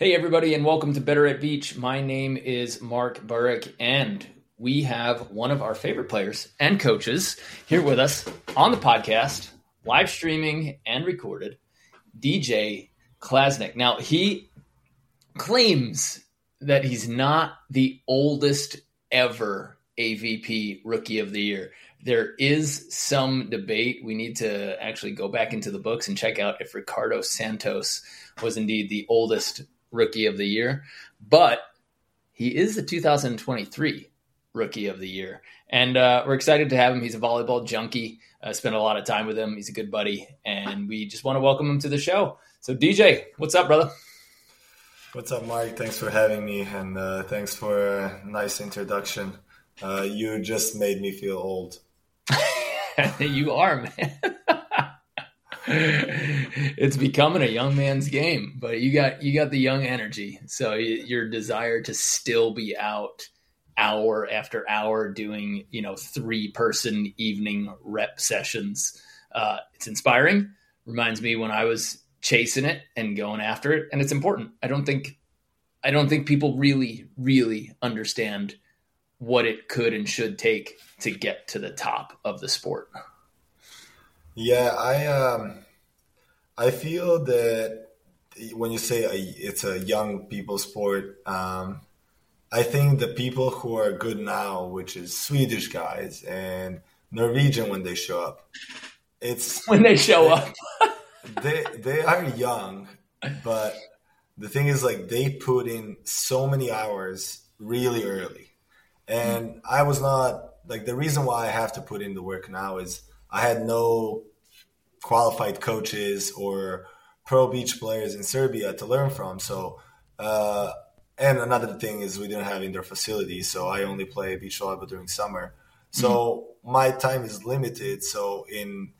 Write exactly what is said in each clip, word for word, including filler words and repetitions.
Hey, everybody, and welcome to Better at Beach. My name is Mark Burrick, and we have one of our favorite players and coaches here with us on the podcast, live streaming and recorded, D J Klasnick. Now, he claims that he's not the oldest ever A V P Rookie of the Year. There is some debate. We need to actually go back into the books and check out if Ricardo Santos was indeed the oldest Rookie of the Year, but he is the two thousand twenty-three Rookie of the Year. And uh, we're excited to have him. He's a volleyball junkie. I uh, spent a lot of time with him. He's a good buddy, and we just want to welcome him to the show. So D J, what's up, brother? What's up, Mark? Thanks for having me, and uh, thanks for a nice introduction. Uh, you just made me feel old. You are, man. It's becoming a young man's game, but you got you got the young energy. So your desire to still be out hour after hour doing, you know, three person evening rep sessions. Uh, it's inspiring. Reminds me when I was chasing it and going after it. And it's important. I don't think, I don't think people really, really understand what it could and should take to get to the top of the sport. Yeah, I um, I feel that when you say a, it's a young people sport, um, I think the people who are good now, which is Swedish guys and Norwegian when they show up, it's when they show they, up, they they are young, but the thing is, like, they put in so many hours really early, and I was not like the reason why I have to put in the work now is I had no qualified coaches or pro beach players in Serbia to learn from. So, uh, and another thing is we didn't have indoor facilities, so I only play beach volleyball during summer. So mm-hmm. my time is limited. So in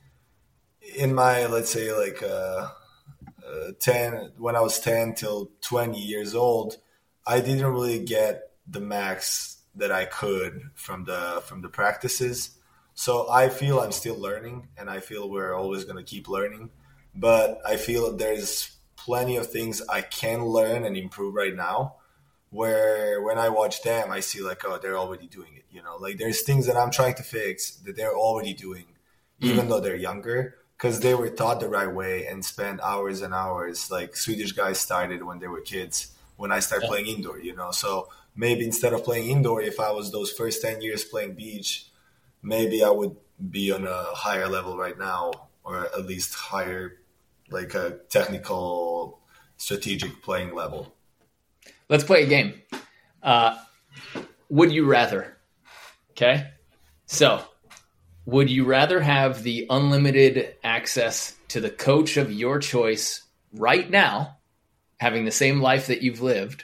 in my, let's say, like uh, uh, ten, when I was ten till twenty years old, I didn't really get the max that I could from the from the practices. So I feel I'm still learning, and I feel we're always going to keep learning. But I feel there's plenty of things I can learn and improve right now, where when I watch them, I see like, oh, they're already doing it. You know, like there's things that I'm trying to fix that they're already doing, even mm. though they're younger, because they were taught the right way and spent hours and hours. Like Swedish guys started when they were kids, when I started yeah. playing indoor, you know. So maybe instead of playing indoor, if I was those first ten years playing beach, maybe I would be on a higher level right now, or at least higher, like a technical, strategic playing level. Let's play a game. Uh, would you rather? Okay. So would you rather have the unlimited access to the coach of your choice right now, having the same life that you've lived,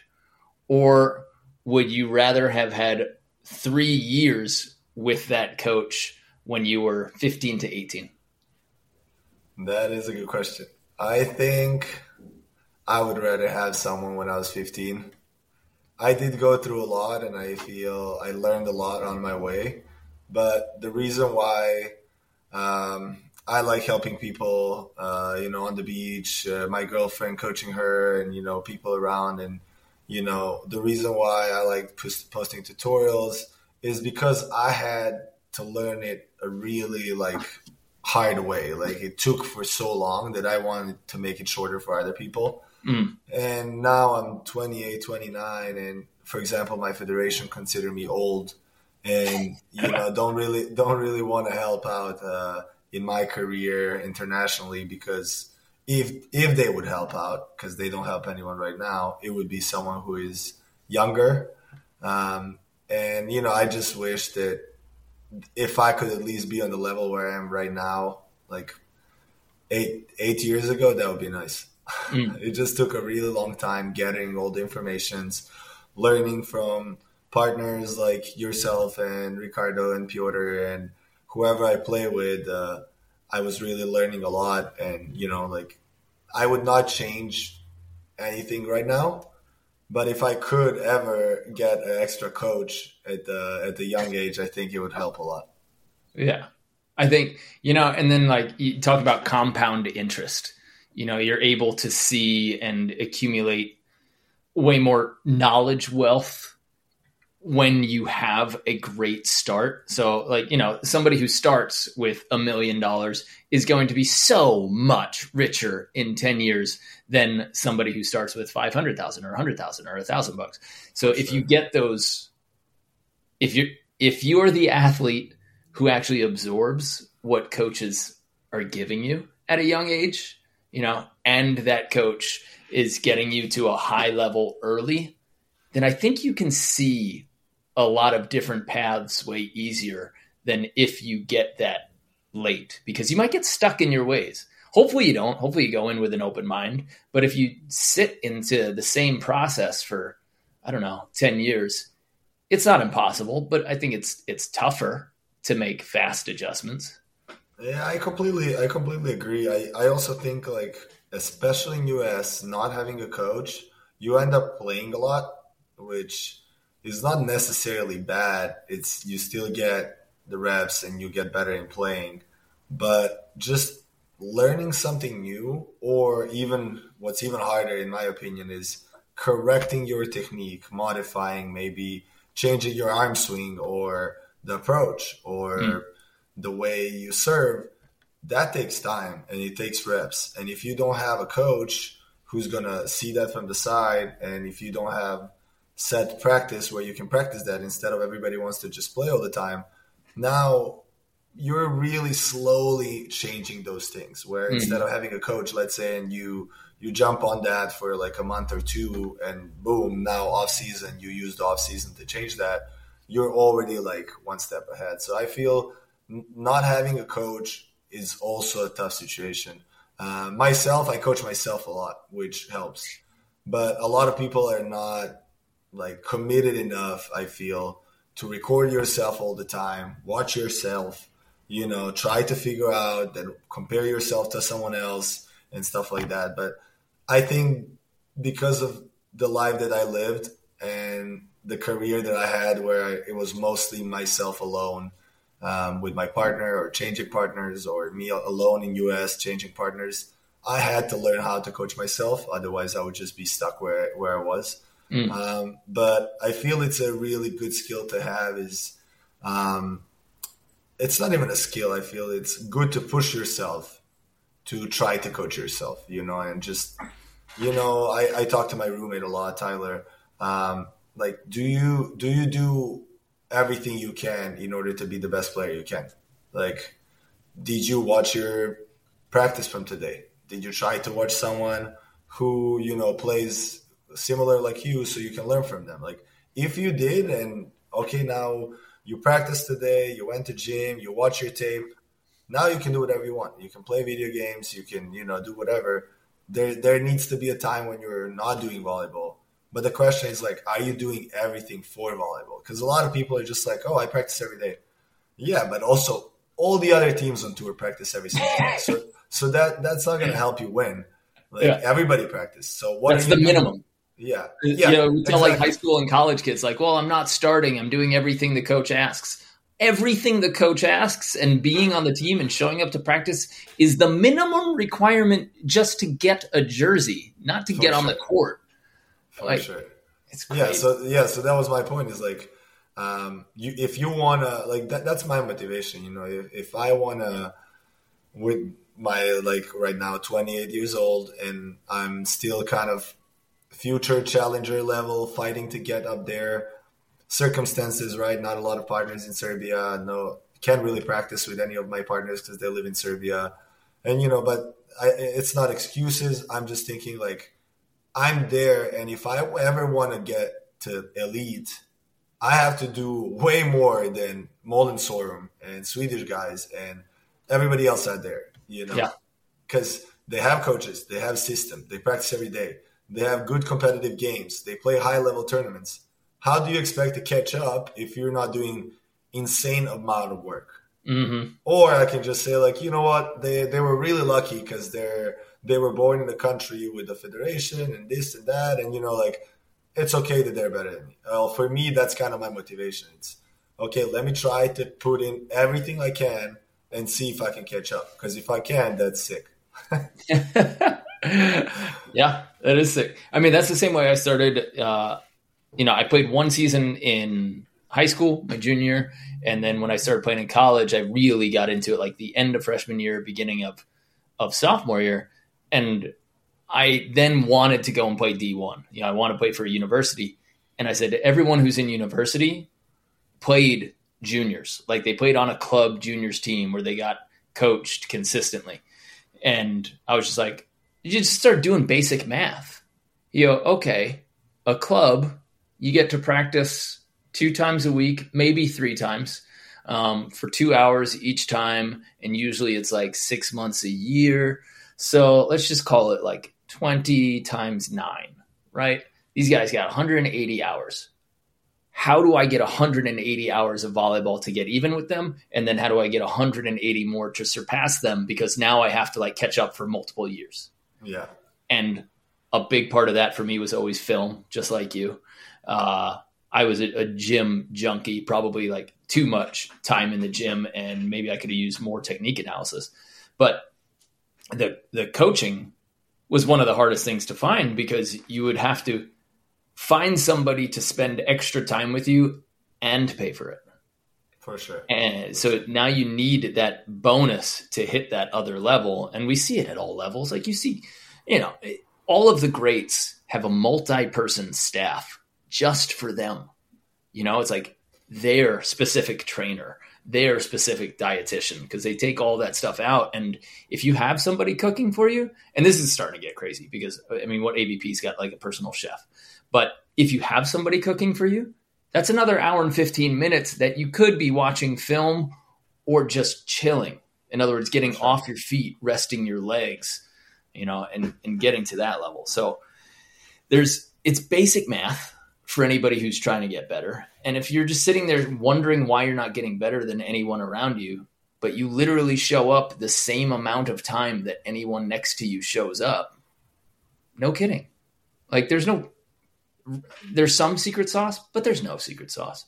or would you rather have had three years with that coach when you were fifteen to eighteen? That is a good question. I think I would rather have someone when I was fifteen. I did go through a lot, and I feel I learned a lot on my way. But the reason why um, I like helping people, uh, you know, on the beach, uh, my girlfriend coaching her, and, you know, people around, and, you know, the reason why I like post- posting tutorials is because I had to learn it a really like hard way. Like it took for so long that I wanted to make it shorter for other people. Mm. And now I'm twenty-eight, twenty-nine. And for example, my federation consider me old and, you know, don't really, don't really want to help out uh, in my career internationally, because if, if they would help out, because they don't help anyone right now, it would be someone who is younger. Um, And, you know, I just wish that if I could at least be on the level where I am right now, like eight eight years ago, that would be nice. Mm. It just took a really long time getting all the informations, learning from partners like yourself and Ricardo and Piotr and whoever I play with. Uh, I was really learning a lot. And, you know, like I would not change anything right now. But if I could ever get an extra coach at the at the young age, I think it would help a lot. Yeah, I think, you know, and then like you talk about compound interest. You know, you're able to see and accumulate way more knowledge wealth when you have a great start. So like, you know, somebody who starts with a million dollars is going to be so much richer in ten years than somebody who starts with five hundred thousand or a hundred thousand or a thousand bucks. So if you get those, if you if you are the athlete who actually absorbs what coaches are giving you at a young age, you know, and that coach is getting you to a high level early, then I think you can see a lot of different paths way easier than if you get that late, because you might get stuck in your ways. Hopefully you don't. Hopefully you go in with an open mind. But if you sit into the same process for, I don't know, ten years, it's not impossible, but I think it's it's tougher to make fast adjustments. Yeah, I completely I completely agree. I, I also think, like, especially in U S, not having a coach, you end up playing a lot, which is not necessarily bad. It's you still get the reps and you get better in playing, but just learning something new, or even what's even harder in my opinion is correcting your technique, modifying, maybe changing your arm swing or the approach or mm. the way you serve. That takes time and it takes reps. And if you don't have a coach who's going to see that from the side, and if you don't have set practice where you can practice that instead of everybody wants to just play all the time, now you're really slowly changing those things where mm-hmm. instead of having a coach, let's say, and you you jump on that for like a month or two and boom, now off season, you use the off season to change that, you're already like one step ahead. So I feel n- not having a coach is also a tough situation. Uh, myself, I coach myself a lot, which helps, but a lot of people are not like committed enough, I feel, to record yourself all the time, watch yourself, you know, try to figure out that, compare yourself to someone else and stuff like that. But I think because of the life that I lived and the career that I had where I, it was mostly myself alone um, with my partner or changing partners, or me alone in U S changing partners, I had to learn how to coach myself. Otherwise, I would just be stuck where, where I was. Mm. Um, but I feel it's a really good skill to have. Is um, it's not even a skill. I feel it's good to push yourself to try to coach yourself, you know, and just, you know, I, I talk to my roommate a lot, Tyler. Um, like, do you, do you do everything you can in order to be the best player you can? Like, did you watch your practice from today? Did you try to watch someone who, you know, plays similar like you so you can learn from them? Like, if you did, and okay, now you practiced today, you went to gym, you watch your tape, now you can do whatever you want. You can play video games, you can, you know, do whatever. There there needs to be a time when you're not doing volleyball. But the question is, like, are you doing everything for volleyball? Because a lot of people are just like, oh, I practice every day. Yeah, but also all the other teams on tour practice every single day. So so that that's not going to help you win. Like, yeah. Everybody practice. So what that's the doing? Minimum. Yeah. yeah. You know, we tell exactly. like high school and college kids, like, well, I'm not starting. I'm doing everything the coach asks. Everything the coach asks and being on the team and showing up to practice is the minimum requirement just to get a jersey, not to For get sure. on the court. For like, sure. It's crazy. Yeah. So, yeah. So that was my point, is like, um, you, if you want to, like, that, that's my motivation. You know, if, if I want to, with my, like, right now, twenty-eight years old, and I'm still kind of future challenger level, fighting to get up there. Circumstances, right? Not a lot of partners in Serbia. No, can't really practice with any of my partners because they live in Serbia. And, you know, but I, it's not excuses. I'm just thinking, like, I'm there. And if I ever want to get to elite, I have to do way more than Molin Sorum and Swedish guys and everybody else out there, you know, because yeah. they have coaches, they have system, they practice every day. They have good competitive games. They play high-level tournaments. How do you expect to catch up if you're not doing insane amount of work? Mm-hmm. Or I can just say, like, you know what? They they were really lucky because they're they were born in a country with a federation and this and that. And, you know, like, it's okay that they're better than me. Well, for me, that's kind of my motivation. It's, okay, let me try to put in everything I can and see if I can catch up. Because if I can, that's sick. Yeah, that is sick. I mean, that's the same way I started. Uh, you know, I played one season in high school, my junior year, and then when I started playing in college, I really got into it like the end of freshman year, beginning of of sophomore year, and I then wanted to go and play D one. You know, I want to play for a university, and I said to everyone who's in university, played juniors, like they played on a club juniors team where they got coached consistently, and I was just like, you just start doing basic math. You go, okay, a club, you get to practice two times a week, maybe three times, um, for two hours each time. And usually it's like six months a year. So let's just call it like twenty times nine, right? These guys got one hundred eighty hours. How do I get one hundred eighty hours of volleyball to get even with them? And then how do I get one hundred eighty more to surpass them? Because now I have to like catch up for multiple years. Yeah. And a big part of that for me was always film, just like you. Uh, I was a, a gym junkie, probably like too much time in the gym, and maybe I could have used more technique analysis. But the the coaching was one of the hardest things to find, because you would have to find somebody to spend extra time with you and pay for it. For sure. And so now you need that bonus to hit that other level. And we see it at all levels. Like you see, you know, all of the greats have a multi-person staff just for them. You know, it's like their specific trainer, their specific dietitian, because they take all that stuff out. And if you have somebody cooking for you, and this is starting to get crazy because, I mean, what A V P's got like a personal chef. But if you have somebody cooking for you, that's another hour and fifteen minutes that you could be watching film or just chilling. In other words, getting off your feet, resting your legs, you know, and, and getting to that level. So there's, it's basic math for anybody who's trying to get better. And if you're just sitting there wondering why you're not getting better than anyone around you, but you literally show up the same amount of time that anyone next to you shows up, no kidding. Like there's no, there's some secret sauce, but there's no secret sauce.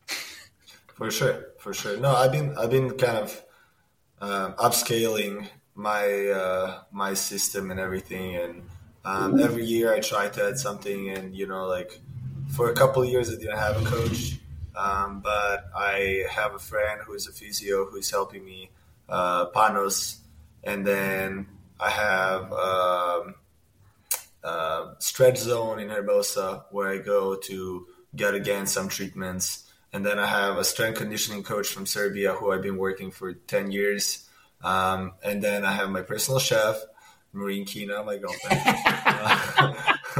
For sure, for sure. No, I've been I've been kind of um, upscaling my uh, my system and everything, and um, every year I try to add something. And you know, like for a couple of years I didn't have a coach, um, but I have a friend who is a physio who is helping me, uh, Panos, and then I have. Um, Uh, stretch zone in Herbosa, where I go to get again some treatments. And then I have a strength conditioning coach from Serbia who I've been working for ten years. Um, and then I have my personal chef, Maureen Kina, my girlfriend. uh,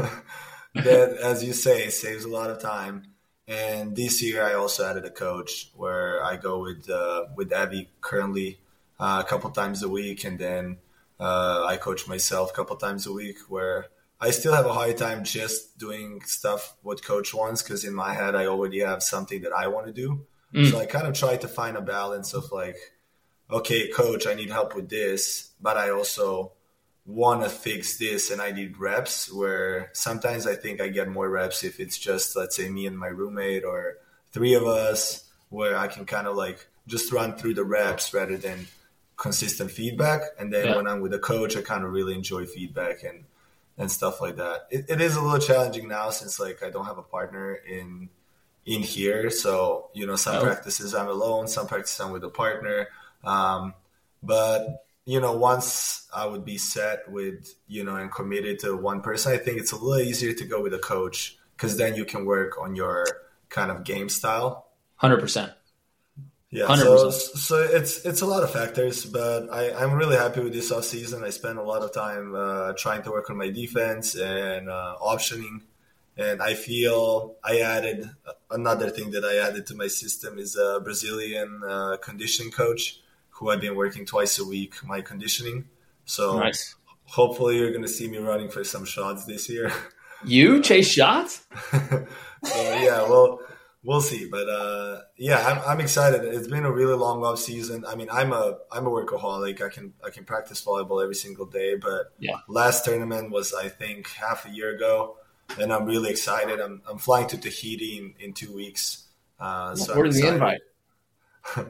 that, as you say, saves a lot of time. And this year I also added a coach where I go with uh, with Abby currently uh, a couple times a week. And then uh, I coach myself a couple times a week, where I still have a hard time just doing stuff what coach wants, because in my head I already have something that I want to do. Mm. So I kind of try to find a balance of like, okay, coach, I need help with this, but I also want to fix this and I need reps, where sometimes I think I get more reps if it's just, let's say, me and my roommate or three of us, where I can kind of like just run through the reps rather than consistent feedback. And then yeah. when I'm with a coach, I kind of really enjoy feedback and and stuff like that. It, it is a little challenging now since like I don't have a partner in in here. So, you know, some oh. practices I'm alone, some practices I'm with a partner. Um, but, you know, once I would be set with, you know, and committed to one person, I think it's a little easier to go with a coach, because then you can work on your kind of game style. one hundred percent. Yeah, so, so it's it's a lot of factors, but I, I'm really happy with this offseason. I spent a lot of time uh, trying to work on my defense and uh, optioning, and I feel I added another thing that I added to my system is a Brazilian uh, conditioning coach who I've been working twice a week, my conditioning. So nice. Hopefully you're going to see me running for some shots this year. You chase shots? So, yeah, well... We'll see, but uh, yeah, I'm, I'm excited. It's been a really long off season. I mean, I'm a I'm a workaholic. I can I can practice volleyball every single day. But yeah. Last tournament was, I think, half a year ago, and I'm really excited. I'm I'm flying to Tahiti in, in two weeks. Uh, so Where's the invite?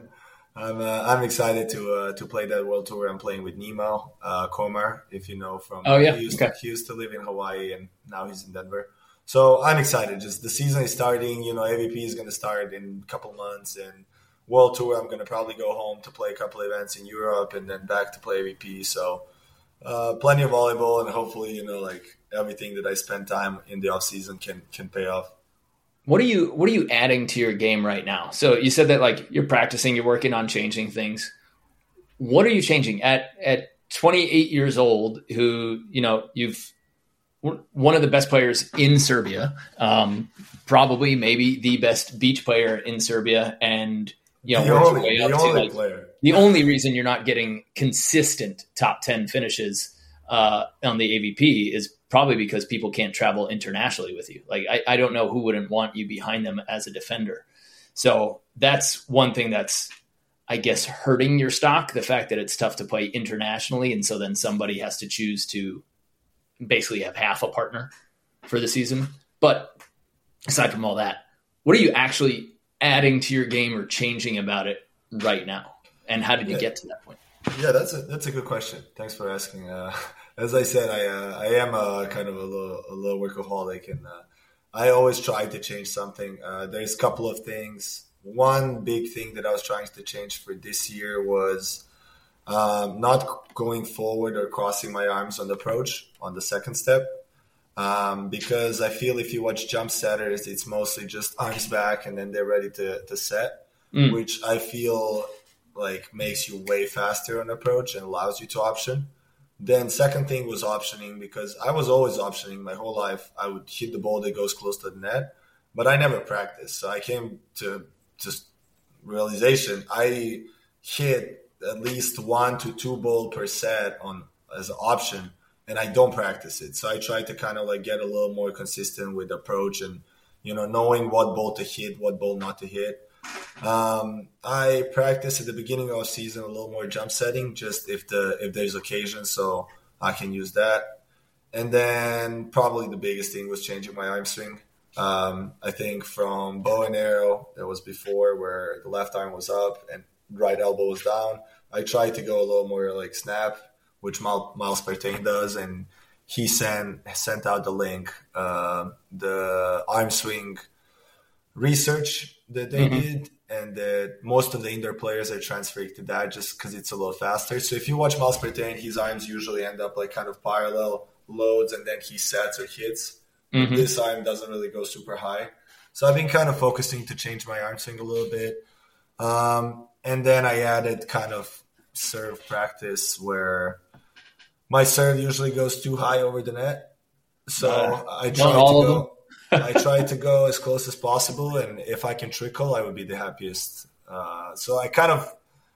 I'm uh, I'm excited to uh, to play that World Tour. I'm playing with Nemo uh, Komar, if you know from. Oh yeah, he used, okay. to, he used to live in Hawaii and now he's in Denver. So I'm excited. Just the season is starting. You know, A V P is going to start in a couple months, and World Tour. I'm going to probably go home to play a couple events in Europe and then back to play A V P. So uh, plenty of volleyball, and hopefully, you know, like everything that I spend time in the off season can can pay off. What are you What are you adding to your game right now? So you said that like you're practicing, you're working on changing things. What are you changing at at twenty-eight years old? Who you know you've one of the best players in Serbia, um, probably maybe the best beach player in Serbia, and you know the worked only, your way the up only to like player. The only reason you're not getting consistent top ten finishes uh, on the A V P is probably because people can't travel internationally with you. Like, I, I don't know who wouldn't want you behind them as a defender. So that's one thing that's, I guess, hurting your stock, the fact that it's tough to play internationally. And so then somebody has to choose to basically have half a partner for the season. But aside from all that, what are you actually adding to your game or changing about it right now? And how did you yeah. get to that point? Yeah, that's a that's a good question. Thanks for asking. Uh, as I said, I uh, I am a kind of a little a little workaholic, and uh, I always try to change something. Uh, there's a couple of things. One big thing that I was trying to change for this year was um, not going forward or crossing my arms on the approach on the second step, um, because I feel if you watch jump setters, it's mostly just arms back and then they're ready to to set, mm. which I feel like makes you way faster on approach and allows you to option. Then second thing was optioning, because I was always optioning my whole life. I would hit the ball that goes close to the net, but I never practiced. So I came to just realization. I hit at least one to two ball per set on as an option, and I don't practice it. So I try to kind of like get a little more consistent with approach and, you know, knowing what ball to hit, what ball not to hit. Um, I practice at the beginning of the season a little more jump setting, just if the if there's occasion, so I can use that. And then probably the biggest thing was changing my arm swing. Um, I think from bow and arrow, that was before where the left arm was up and right elbow was down. I tried to go a little more like snap, which Miles Partain does, and he sent sent out the link, uh, the arm swing research that they mm-hmm. did, and that most of the indoor players are transferring to that just because it's a little faster. So if you watch Miles Partain, his arms usually end up like kind of parallel loads, and then he sets or hits. Mm-hmm. This arm doesn't really go super high. So I've been kind of focusing to change my arm swing a little bit. Um, and then I added kind of serve practice where my serve usually goes too high over the net. So uh, I try to go I try to go as close as possible, and if I can trickle, I would be the happiest. Uh, so I kind of,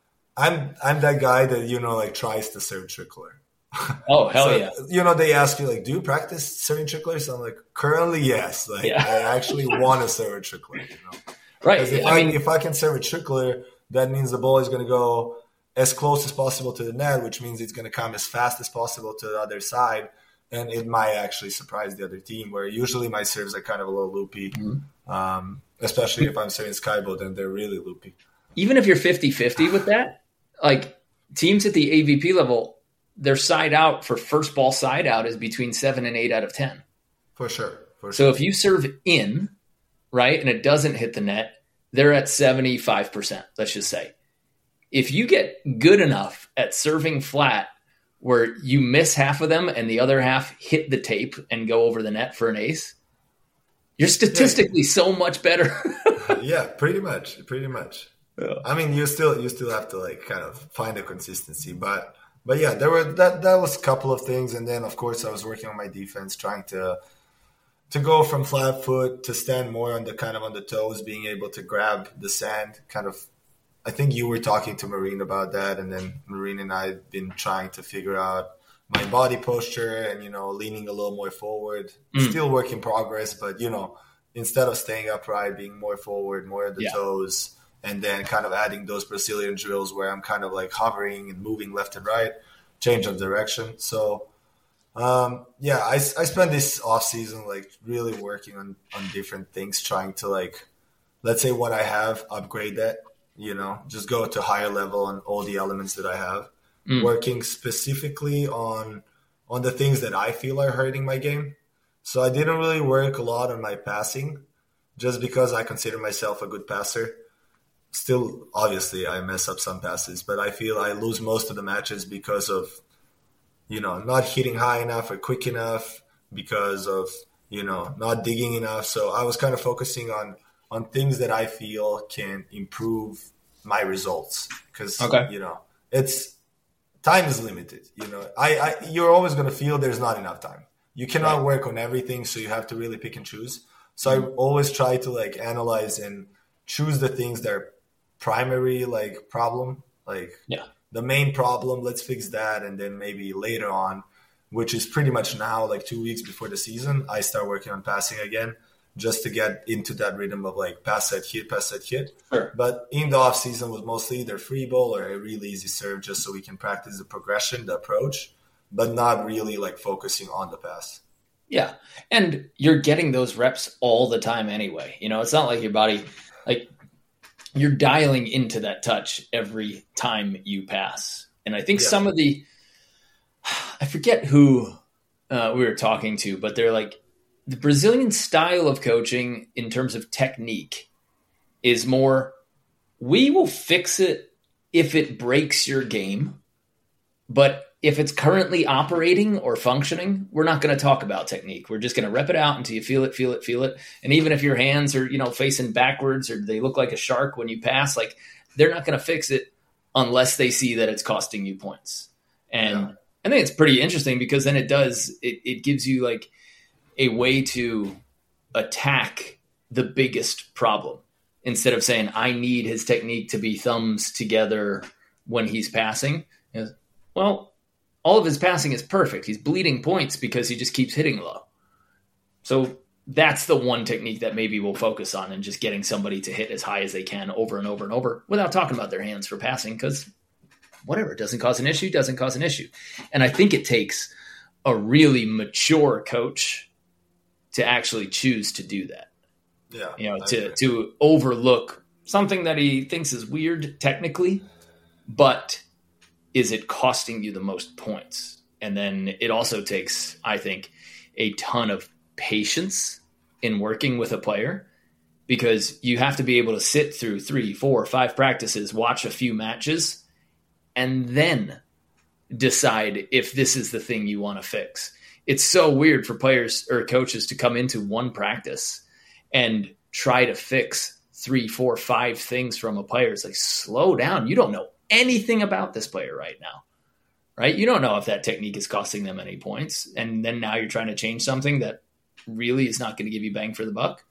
I'm I'm that guy that, you know, like tries to serve trickler. Oh, hell so, yeah. You know, they ask you, like, do you practice serving tricklers? I'm like, currently, yes. Like, yeah. I actually want to serve a trickler, you know. Right. If I, I mean, if I can serve a trickler, that means the ball is going to go as close as possible to the net, which means it's going to come as fast as possible to the other side. And it might actually surprise the other team, where usually my serves are kind of a little loopy, mm-hmm. um, especially if I'm serving skyboat, then they're really loopy. Even if you're fifty-fifty with that, like teams at the A V P level, their side out for first ball side out is between seven and eight out of ten. For sure. For so sure. if you serve in, right, and it doesn't hit the net, they're at seventy-five percent, let's just say. If you get good enough at serving flat, where you miss half of them and the other half hit the tape and go over the net for an ace, you're statistically yeah. so much better. Yeah, pretty much, pretty much. Yeah. I mean, you still you still have to like kind of find a consistency, but but yeah, there were that that was a couple of things, and then of course I was working on my defense, trying to to go from flat foot to stand more on the kind of on the toes, being able to grab the sand, kind of. I think you were talking to Marine about that, and then Marine and I have been trying to figure out my body posture and, you know, leaning a little more forward. Mm. Still work in progress, but, you know, instead of staying upright, being more forward, more at the yeah. toes, and then kind of adding those Brazilian drills where I'm kind of like hovering and moving left and right, change of direction. So, um, yeah, I, I spent this off season like really working on, on different things, trying to like, let's say what I have, upgrade that. you know, just go to higher level on all the elements that I have, Mm. working specifically on on the things that I feel are hurting my game. So I didn't really work a lot on my passing, just because I consider myself a good passer. Still, obviously, I mess up some passes, but I feel I lose most of the matches because of, you know, not hitting high enough or quick enough, because of, you know, not digging enough. So I was kind of focusing on on things that I feel can improve my results, because, Okay. you know, it's time is limited. You know, I, I you're always going to feel there's not enough time. You cannot Right. work on everything, so you have to really pick and choose. So I always try to like analyze and choose the things that are primary like problem, like Yeah. the main problem. Let's fix that, and then maybe later on, which is pretty much now, like two weeks before the season, I start working on passing again, just to get into that rhythm of like pass set hit, pass set hit. Sure. But in the off season was mostly either free ball or a really easy serve, just so we can practice the progression, the approach, but not really like focusing on the pass. Yeah. And you're getting those reps all the time anyway. You know, it's not like your body, like you're dialing into that touch every time you pass. And I think Yeah. some of the, I forget who uh, we were talking to, but they're like, the Brazilian style of coaching in terms of technique is more, we will fix it if it breaks your game, but if it's currently operating or functioning, we're not going to talk about technique. We're just going to rep it out until you feel it, feel it, feel it. And even if your hands are, you know, facing backwards or they look like a shark when you pass, like they're not going to fix it unless they see that it's costing you points. And Yeah. I think it's pretty interesting because then it does, it, it gives you like a way to attack the biggest problem instead of saying, I need his technique to be thumbs together when he's passing. Well, all of his passing is perfect. He's bleeding points because he just keeps hitting low. So that's the one technique that maybe we'll focus on, and just getting somebody to hit as high as they can over and over and over without talking about their hands for passing, because whatever, it doesn't cause an issue, doesn't cause an issue. And I think it takes a really mature coach to actually choose to do that. Yeah. You know, I to, agree. to overlook something that he thinks is weird technically, but is it costing you the most points? And then it also takes, I think, a ton of patience in working with a player, because you have to be able to sit through three, four, five practices, watch a few matches, and then decide if this is the thing you want to fix. It's so weird for players or coaches to come into one practice and try to fix three, four, five things from a player. It's like, slow down. You don't know anything about this player right now, right? You don't know if that technique is costing them any points. And then now you're trying to change something that really is not going to give you bang for the buck.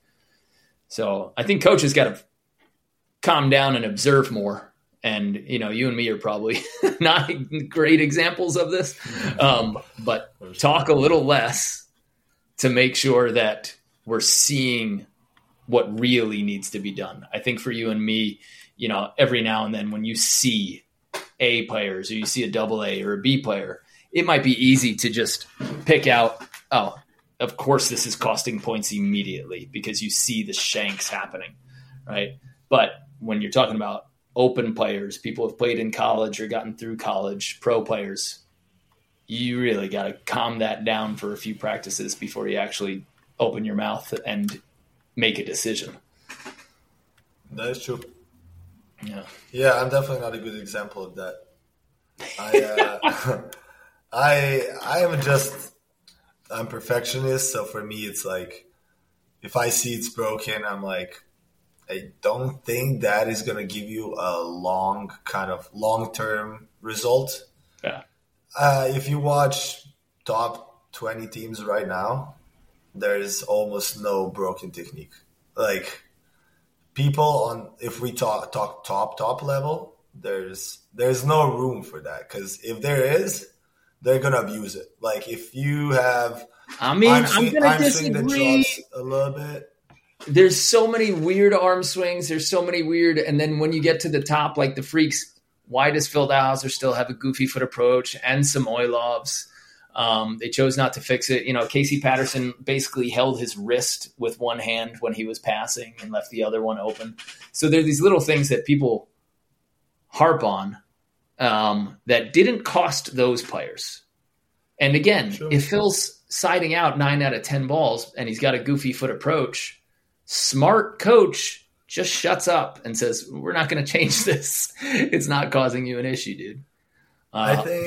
So I think coaches got to calm down and observe more. And, you know, you and me are probably not great examples of this, um, but talk a little less to make sure that we're seeing what really needs to be done. I think for you and me, you know, every now and then when you see A players or you see a double A or a B player, it might be easy to just pick out, oh, of course this is costing points immediately because you see the shanks happening, right? But when you're talking about open players, people have played in college or gotten through college, pro players, you really got to calm that down for a few practices before you actually open your mouth and make a decision. That is true. Yeah. Yeah, I'm definitely not a good example of that. I, uh, I, I am just, I'm perfectionist. So for me, it's like, if I see it's broken, I'm like, I don't think that is going to give you a long kind of long-term result. Yeah. Uh, if you watch top twenty teams right now, there's almost no broken technique. Like people on, if we talk talk top top level, there's there's no room for that, because if there is, they're gonna abuse it. Like if you have, I mean, I'm, I'm swing, going to I'm swing that disagree. drops a little bit. There's so many weird arm swings. There's so many weird. And then when you get to the top, like the freaks, why does Feldhauser still have a goofy foot approach and some Oilovs? Um, they chose not to fix it. You know, Casey Patterson basically held his wrist with one hand when he was passing and left the other one open. So there are these little things that people harp on um, that didn't cost those players. And again, sure. if Phil's siding out nine out of ten balls and he's got a goofy foot approach, smart coach just shuts up and says, we're not going to change this. It's not causing you an issue, dude. Uh, I think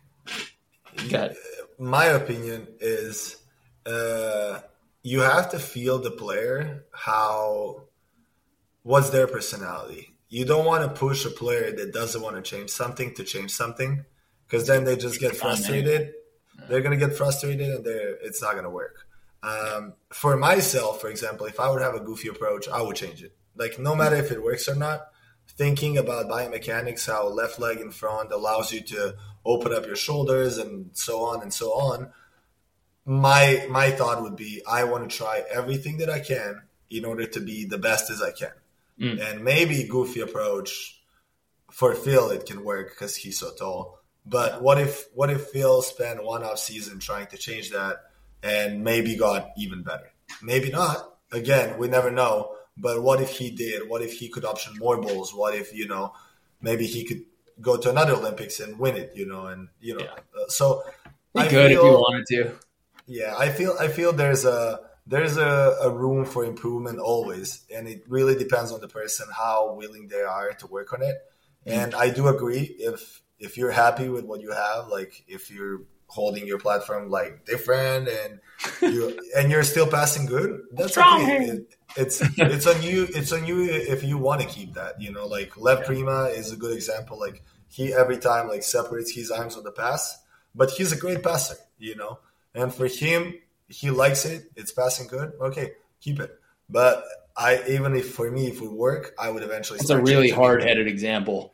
but, my opinion is uh, you have to feel the player, how, what's their personality. You don't want to push a player that doesn't want to change something to change something, because then they just get frustrated. They're going to get frustrated and they're, it's not going to work. Um, for myself, for example, if I would have a goofy approach, I would change it. Like, no matter if it works or not, thinking about biomechanics, how left leg in front allows you to open up your shoulders and so on and so on. My, my thought would be, I want to try everything that I can in order to be the best as I can. Mm. And maybe goofy approach for Phil, it can work because he's so tall. But what if what if Phil spent one off season trying to change that and maybe got even better? Maybe not. Again, we never know. But what if he did? What if he could option more bowls? What if, you know, maybe he could go to another Olympics and win it, you know? And, you know, yeah. uh, so he I could feel, if you wanted to. Yeah, I feel I feel there's a there's a, a room for improvement always. And it really depends on the person, how willing they are to work on it. Mm-hmm. And I do agree, if if you're happy with what you have, like if you're holding your platform like different and you and you're still passing good, that's okay. It, it's it's on you. It's on you if you want to keep that. You know, like Lev Prima is a good example. Like he every time like separates his arms on the pass, but he's a great passer. You know, and for him, he likes it. It's passing good. Okay, keep it. But I even if for me, if it would work, I would eventually. It's a really hard-headed it. example.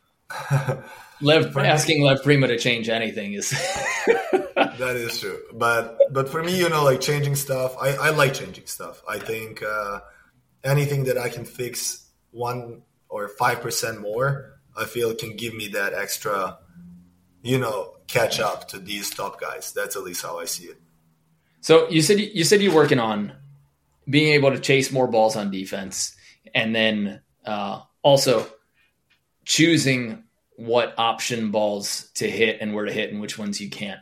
Lev, asking Lev Prima to change anything is that is true, but but for me, you know, like changing stuff, I, I like changing stuff. I think uh, anything that I can fix one or five percent more, I feel can give me that extra, you know, catch up to these top guys. That's at least how I see it. So you said you said you're working on being able to chase more balls on defense, and then uh, also choosing what option balls to hit and where to hit and which ones you can't.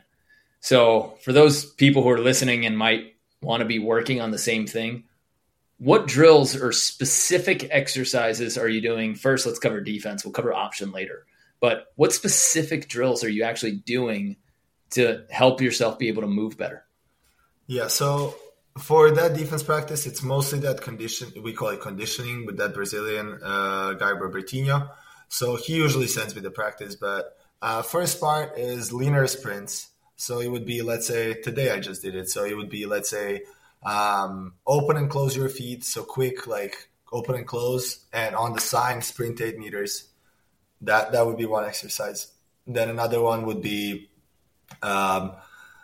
So for those people who are listening and might want to be working on the same thing, what drills or specific exercises are you doing? First, let's cover defense. We'll cover option later. But what specific drills are you actually doing to help yourself be able to move better? Yeah, so for that defense practice, it's mostly that condition. We call it conditioning with that Brazilian uh, guy, Robertinho. So he usually sends me the practice, but uh, first part is linear sprints. So it would be, let's say, today I just did it. So it would be, let's say, um, open and close your feet. So quick, like open and close, and on the sign, sprint eight meters. That that would be one exercise. Then another one would be, um,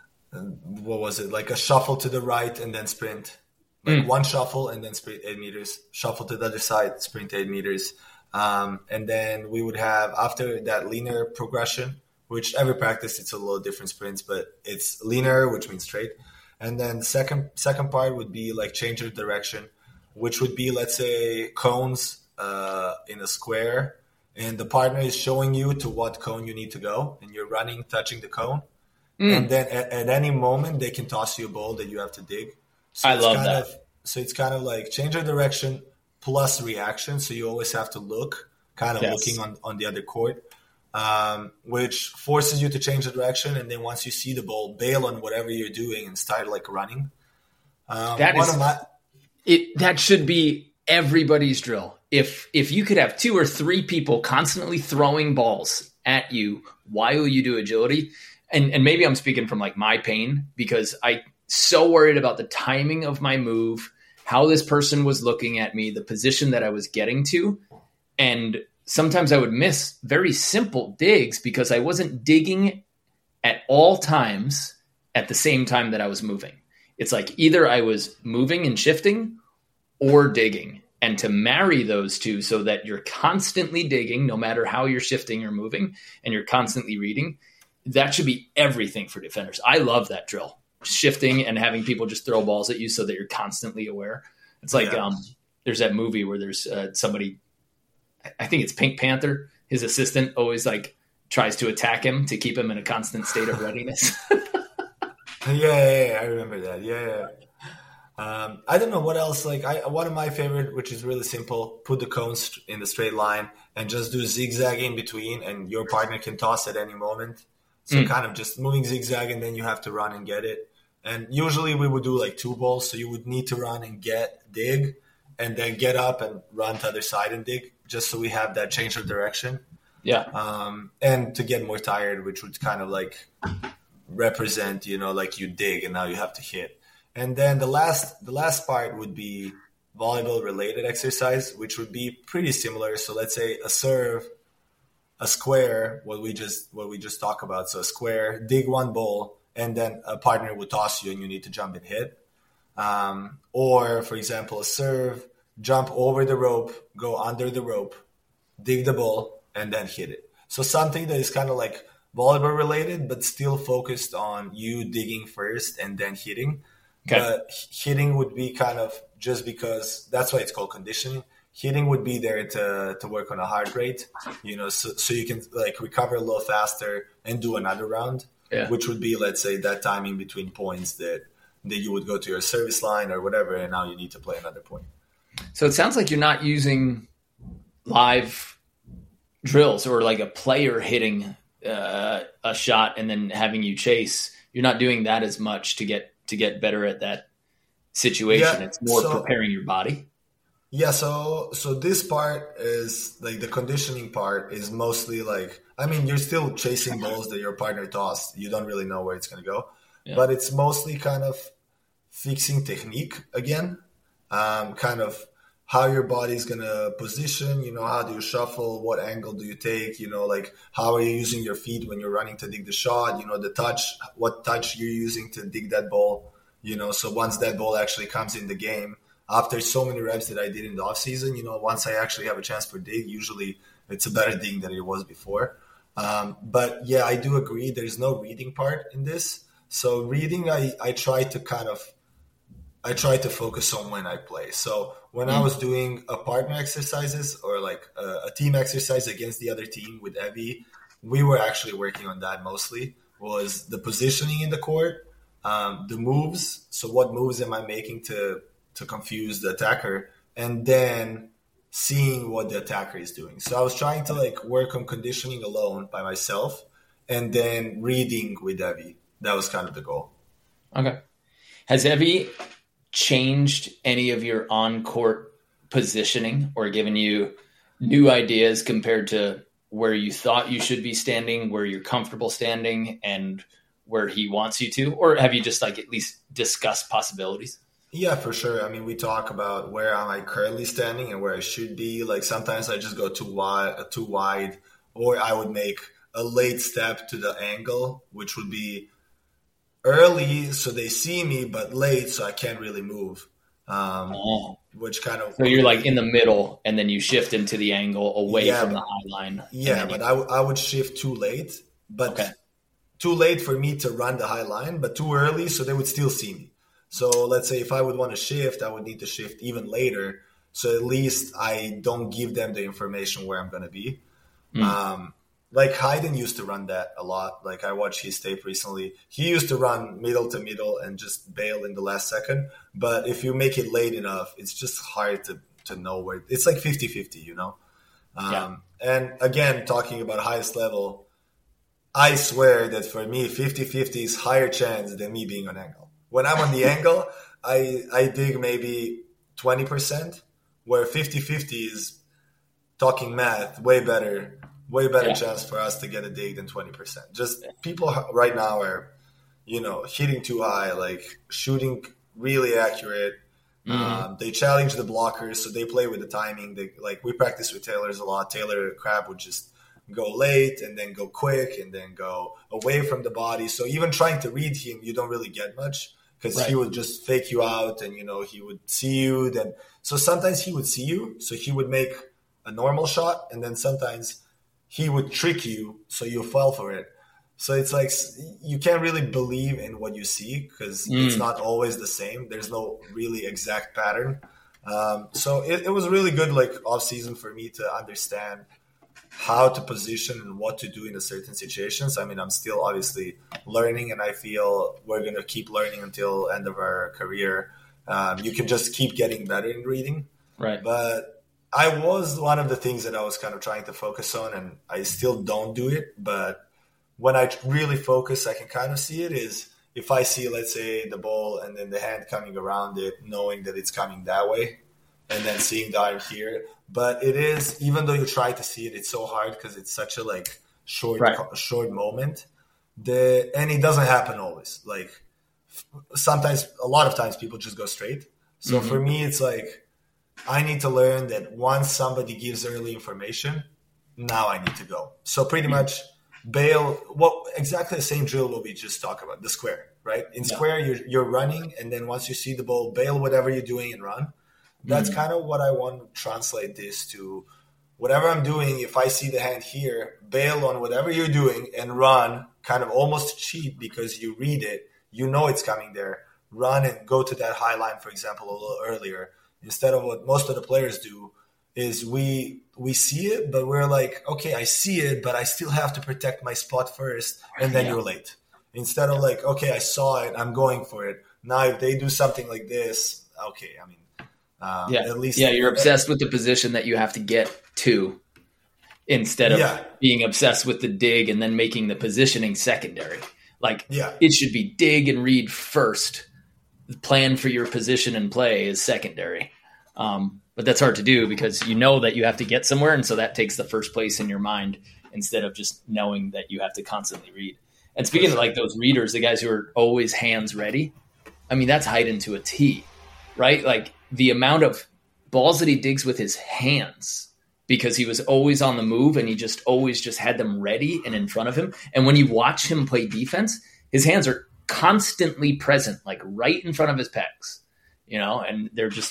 what was it? Like a shuffle to the right and then sprint. Like mm. one shuffle and then sprint eight meters. Shuffle to the other side, sprint eight meters. Um, and then we would have, after that linear progression, which every practice, it's a little different sprints, but it's linear, which means straight. And then second second part would be like change of direction, which would be, let's say, cones uh, in a square. And the partner is showing you to what cone you need to go. And you're running, touching the cone. Mm. And then at, at any moment, they can toss you a ball that you have to dig. So I love kind that. Of, so it's kind of like change of direction plus reaction. So you always have to look, kind of yes. looking on, on the other court, um, which forces you to change the direction. And then once you see the ball, bail on whatever you're doing and start like running. Um, that is, my, it, that should be everybody's drill. If, if you could have two or three people constantly throwing balls at you while you do agility, and, and maybe I'm speaking from like my pain, because I so worried about the timing of my move, how this person was looking at me, the position that I was getting to. And sometimes I would miss very simple digs because I wasn't digging at all times at the same time that I was moving. It's like either I was moving and shifting or digging. And to marry those two so that you're constantly digging, no matter how you're shifting or moving, and you're constantly reading, that should be everything for defenders. I love that drill. Shifting and having people just throw balls at you so that you're constantly aware. It's like yeah. um, there's that movie where there's uh, somebody, I think it's Pink Panther, his assistant always like tries to attack him to keep him in a constant state of readiness. yeah, yeah, yeah, I remember that. Yeah, yeah. Um, I don't know what else. Like, I one of my favorite, which is really simple: put the cones in the straight line and just do zigzag in between, and your partner can toss at any moment. So mm. kind of just moving zigzag, and then you have to run and get it. And usually we would do like two balls, so you would need to run and get, dig, and then get up and run to the other side and dig, just so we have that change of direction. Yeah. Um, and to get more tired, which would kind of like represent, you know, like you dig and now you have to hit. And then the last, the last part would be volleyball related exercise, which would be pretty similar. So let's say a serve, a square, what we just, what we just talked about. So a square, dig one ball, and then a partner would toss you and you need to jump and hit. Um, or, for example, a serve, jump over the rope, go under the rope, dig the ball, and then hit it. So something that is kind of like volleyball related, but still focused on you digging first and then hitting. Okay. But hitting would be kind of just because that's why it's called conditioning. Hitting would be there to, to work on a heart rate, you know, so, so you can like recover a little faster and do another round. Yeah. Which would be, let's say, that timing between points that, that you would go to your service line or whatever, and now you need to play another point. So it sounds like you're not using live drills or like a player hitting uh, a shot and then having you chase. You're not doing that as much to get to get better at that situation. Yeah, it's more so, preparing your body. Yeah, so so this part is like the conditioning part is mostly like, I mean, you're still chasing balls that your partner tossed. You don't really know where it's going to go. Yeah. But it's mostly kind of fixing technique again, um, kind of how your body's going to position, you know, how do you shuffle, what angle do you take, you know, like how are you using your feet when you're running to dig the shot, you know, the touch, what touch you're using to dig that ball, you know, so once that ball actually comes in the game, after so many reps that I did in the off season, you know, once I actually have a chance for dig, usually it's a better dig than it was before. Um, but yeah, I do agree. There's no reading part in this. So reading, I, I try to kind of, I try to focus on when I play. So when mm. I was doing a partner exercises or like a, a team exercise against the other team with Evie, we were actually working on that mostly, was the positioning in the court, um, the moves. So what moves am I making to, to confuse the attacker, and then seeing what the attacker is doing. So I was trying to like work on conditioning alone by myself and then reading with Evie. That was kind of the goal. Okay. Has Evie changed any of your on-court positioning or given you new ideas compared to where you thought you should be standing, where you're comfortable standing, and where he wants you to? Or have you just like at least discussed possibilities? Yeah, for sure. I mean, we talk about where am I currently standing and where I should be. Like sometimes I just go too wide, too wide, or I would make a late step to the angle, which would be early so they see me, but late so I can't really move. Um, oh. Which kind of so you're like in the middle, and then you shift into the angle away yeah, from the high line. Yeah, but you... I, w- I would shift too late, but okay. too late for me to run the high line, but too early so they would still see me. So let's say if I would want to shift, I would need to shift even later. So at least I don't give them the information where I'm going to be. Mm. Um, like Hayden used to run that a lot. Like I watched his tape recently. He used to run middle to middle and just bail in the last second. But if you make it late enough, it's just hard to, to know where. It's like fifty-fifty, you know? Um, yeah. And again, talking about highest level, I swear that for me, fifty-fifty is higher chance than me being on angle. When I'm on the angle, I I dig maybe twenty percent, where fifty-fifty is talking math, way better, way better yeah. chance for us to get a dig than twenty percent. Just people right now are, you know, hitting too high, like shooting really accurate. Mm-hmm. Um, they challenge the blockers, so they play with the timing. They like we practice with Taylor's a lot. Taylor Crabb would just go late and then go quick and then go away from the body. So even trying to read him, you don't really get much. Because right. he would just fake you out and, you know, he would see you. Then, so sometimes he would see you. So he would make a normal shot. And then sometimes he would trick you. So you fall for it. So it's like you can't really believe in what you see because mm. it's not always the same. There's no really exact pattern. Um, so it, it was really good, like off season for me to understand how to position and what to do in a certain situations. I mean, I'm still obviously learning, and I feel we're going to keep learning until end of our career. Um, you can just keep getting better in reading. Right. But I was one of the things that I was kind of trying to focus on, and I still don't do it. But when I really focus, I can kind of see it is if I see, let's say, the ball and then the hand coming around it, knowing that it's coming that way, and then seeing the arm here. But it is, even though you try to see it, it's so hard because it's such a like short, right. short moment. The and it doesn't happen always. Like sometimes, a lot of times, people just go straight. So mm-hmm. for me, it's like I need to learn that once somebody gives early information, now I need to go. So pretty mm-hmm. much bail. What exactly the same drill what we just talked about, the square, right? In yeah. square, you're you're running, and then once you see the ball, bail whatever you're doing and run. That's mm-hmm. kind of what I want to translate this to. Whatever I'm doing, if I see the hand here, bail on whatever you're doing and run, kind of almost cheat because you read it, you know it's coming there. Run and go to that high line, for example, a little earlier. Instead of what most of the players do is we we see it, but we're like, okay, I see it, but I still have to protect my spot first, and then yeah. you're late. Instead of like, okay, I saw it, I'm going for it. Now if they do something like this, okay, I mean, Um, yeah, at least yeah, you're obsessed with the position that you have to get to instead of yeah. being obsessed with the dig and then making the positioning secondary. Like yeah. it should be dig and read first. Plan for your position and play is secondary. Um, but that's hard to do because you know that you have to get somewhere. And so that takes the first place in your mind instead of just knowing that you have to constantly read. And speaking of like those readers, the guys who are always hands ready, I mean, that's Hayden to a T, right? Like, the amount of balls that he digs with his hands because he was always on the move and he just always just had them ready and in front of him. And when you watch him play defense, his hands are constantly present, like right in front of his pecs, you know, and they're just,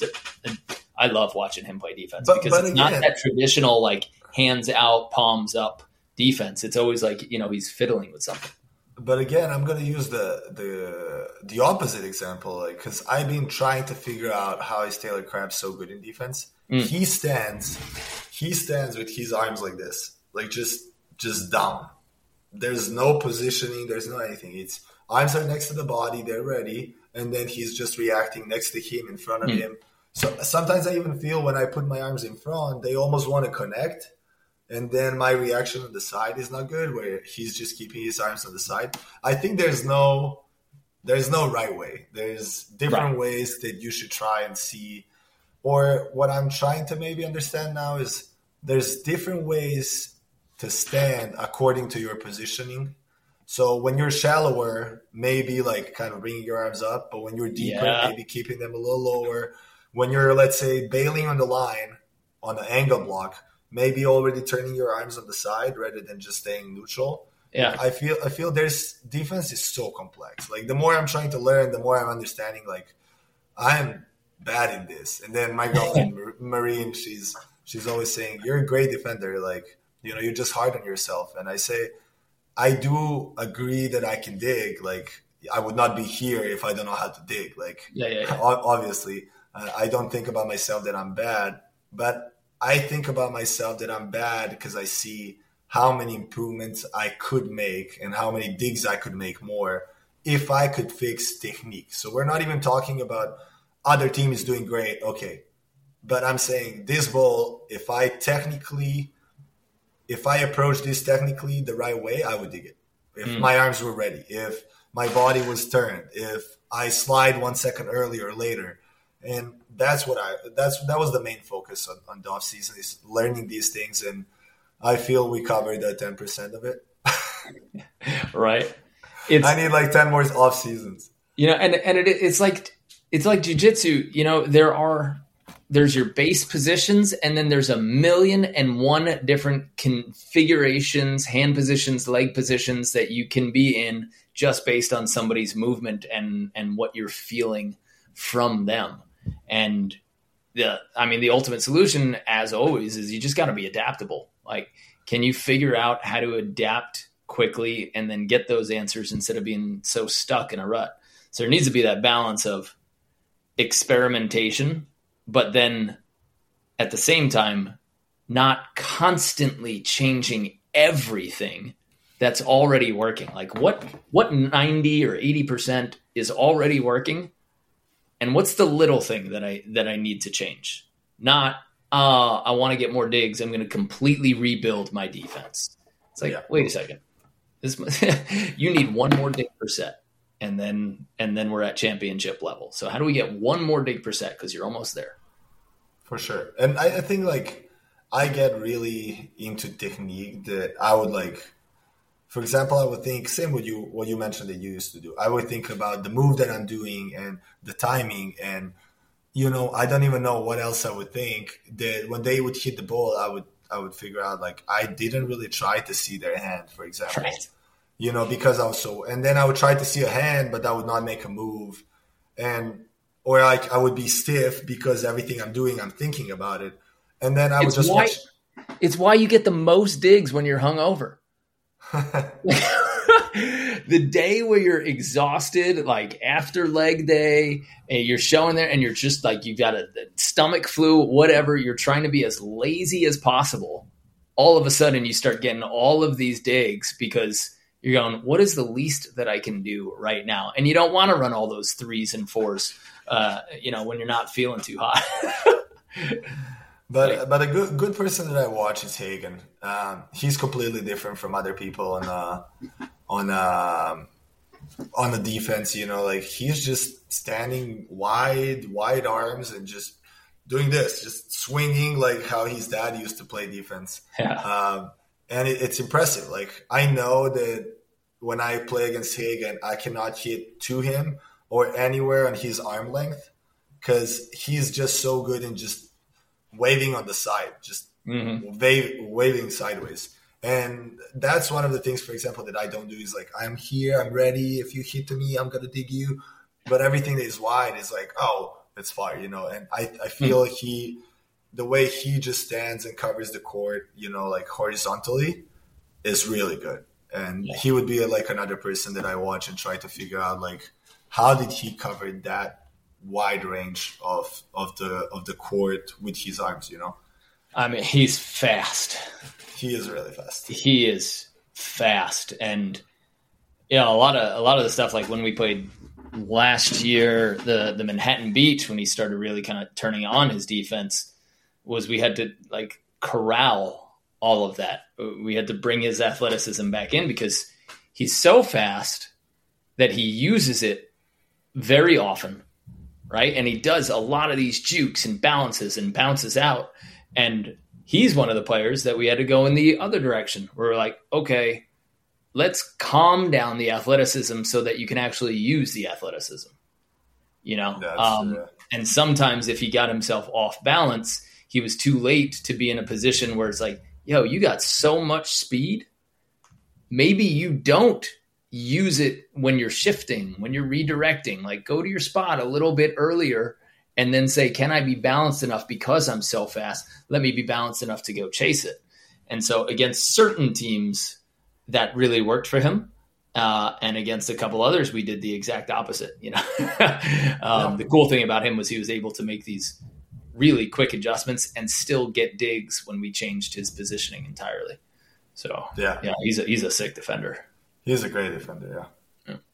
I love watching him play defense but, because but it's again, not that traditional, like hands out, palms up defense. It's always like, you know, he's fiddling with something. But again, I'm going to use the the the opposite example, like because I've been trying to figure out how is Taylor Crabb so good in defense. Mm. He stands, he stands with his arms like this, like just just down. There's no positioning, there's no anything. It's arms are next to the body, they're ready, and then he's just reacting next to him, in front of mm. him. So sometimes I even feel when I put my arms in front, they almost want to connect. And then my reaction on the side is not good, where he's just keeping his arms on the side. I think there's no there's no right way. There's different right. ways that you should try and see. Or what I'm trying to maybe understand now is there's different ways to stand according to your positioning. So when you're shallower, maybe like kind of bringing your arms up. But when you're deeper, yeah. maybe keeping them a little lower. When you're, let's say, bailing on the line on an angle block, maybe already turning your arms on the side rather than just staying neutral. Yeah, I feel I feel there's defense is so complex. Like the more I'm trying to learn, the more I'm understanding. Like I'm bad in this. And then my girlfriend Marine, she's she's always saying, "You're a great defender. Like you know, you're just hard on yourself." And I say, I do agree that I can dig. Like I would not be here if I don't know how to dig. Like yeah, yeah, yeah. obviously, uh, I don't think about myself that I'm bad, but I think about myself that I'm bad because I see how many improvements I could make and how many digs I could make more if I could fix technique. So we're not even talking about other teams doing great. Okay. But I'm saying this ball, if I technically, if I approach this technically the right way, I would dig it. If mm. my arms were ready, if my body was turned, if I slide one second earlier or later. And that's what I, that's, that was the main focus on, on the off season is learning these things. And I feel we covered that ten percent of it. Right. It's, I need like ten more off seasons. You know, and, and it, it's like, it's like jujitsu, you know, there are, there's your base positions and then there's a million and one different configurations, hand positions, leg positions that you can be in just based on somebody's movement and, and what you're feeling from them. And the, I mean, the ultimate solution, as always, is you just got to be adaptable. Like, can you figure out how to adapt quickly and then get those answers instead of being so stuck in a rut? So there needs to be that balance of experimentation, but then at the same time, not constantly changing everything that's already working. Like what what ninety or eighty percent is already working, and what's the little thing that I that I need to change? Not uh, I want to get more digs. I'm going to completely rebuild my defense. It's like, yeah. wait a second. This you need one more dig per set, and then and then we're at championship level. So how do we get one more dig per set? Because you're almost there. For sure. And I, I think like I get really into technique that I would like. For example, I would think, same with you, what you mentioned that you used to do. I would think about the move that I'm doing and the timing. And, you know, I don't even know what else I would think. That when they would hit the ball, I would I would figure out, like, I didn't really try to see their hand, for example. Right. You know, because I was so – and then I would try to see a hand, but I would not make a move. And – or like I would be stiff because everything I'm doing, I'm thinking about it. And then I would it's just why, watch – It's why you get the most digs when you're hungover. The day where you're exhausted, like after leg day, and you're showing there and you're just like, you've got a, a stomach flu, whatever, you're trying to be as lazy as possible. All of a sudden you start getting all of these digs because you're going, what is the least that I can do right now? And you don't want to run all those threes and fours, uh, you know, when you're not feeling too hot. But like, but a good good person that I watch is Hagen. Um, he's completely different from other people on uh, on uh, on the defense. You know, like he's just standing wide, wide arms and just doing this, just swinging like how his dad used to play defense. Yeah. Um, and it, it's impressive. Like I know that when I play against Hagen, I cannot hit to him or anywhere on his arm length because he's just so good in just waving on the side, just mm-hmm. wave, waving sideways. And that's one of the things, for example, that I don't do is like, I'm here, I'm ready. If you hit to me, I'm going to dig you. But everything that is wide is like, oh, it's far, you know. And I, I feel mm-hmm. he, the way he just stands and covers the court, you know, like horizontally is really good. And yeah. he would be like another person that I watch and try to figure out like, how did he cover that wide range of of the of the court with his arms, you know? I mean, he's fast. He is really fast. He is fast. And you know, a lot of a lot of the stuff like when we played last year, the the Manhattan Beach, when he started really kind of turning on his defense, was we had to like corral all of that. We had to bring his athleticism back in because he's so fast that he uses it very often. Right. And he does a lot of these jukes and balances and bounces out. And he's one of the players that we had to go in the other direction. We're like, okay, let's calm down the athleticism so that you can actually use the athleticism, you know? Um, yeah. And sometimes if he got himself off balance, he was too late to be in a position where it's like, yo, you got so much speed. Maybe you don't use it when you're shifting, when you're redirecting, like go to your spot a little bit earlier and then say, can I be balanced enough because I'm so fast? Let me be balanced enough to go chase it. And so against certain teams that really worked for him. Uh, and against a couple others, we did the exact opposite. You know, um, yeah. The cool thing about him was he was able to make these really quick adjustments and still get digs when we changed his positioning entirely. So yeah, yeah, he's a, he's a sick defender. He's a great defender, yeah. yeah.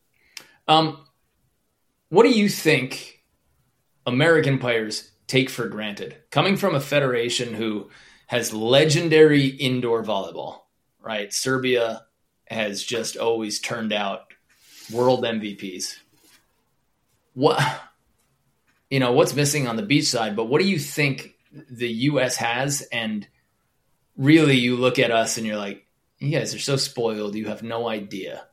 Um, what do you think American players take for granted? Coming from a federation who has legendary indoor volleyball, right? Serbia has just always turned out world M V Ps. What, you know, what's missing on the beach side, but what do you think the U S has? And really you look at us and you're like, you guys are so spoiled. You have no idea.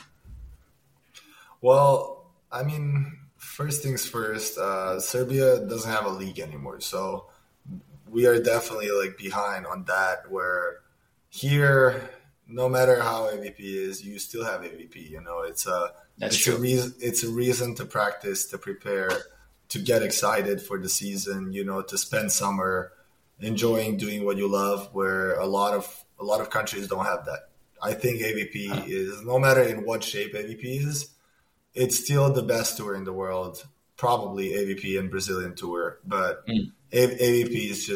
Well, I mean, first things first, uh, Serbia doesn't have a league anymore. So we are definitely like behind on that, where here, no matter how A V P is, you still have A V P. You know, it's a, That's it's true. a reason, it's a reason to practice, to prepare, to get excited for the season, you know, to spend summer enjoying doing what you love, where a lot of A lot of countries don't have that. I think A V P huh. is, no matter in what shape A V P is, it's still the best tour in the world. Probably A V P and Brazilian tour, but mm. A- AVP is just,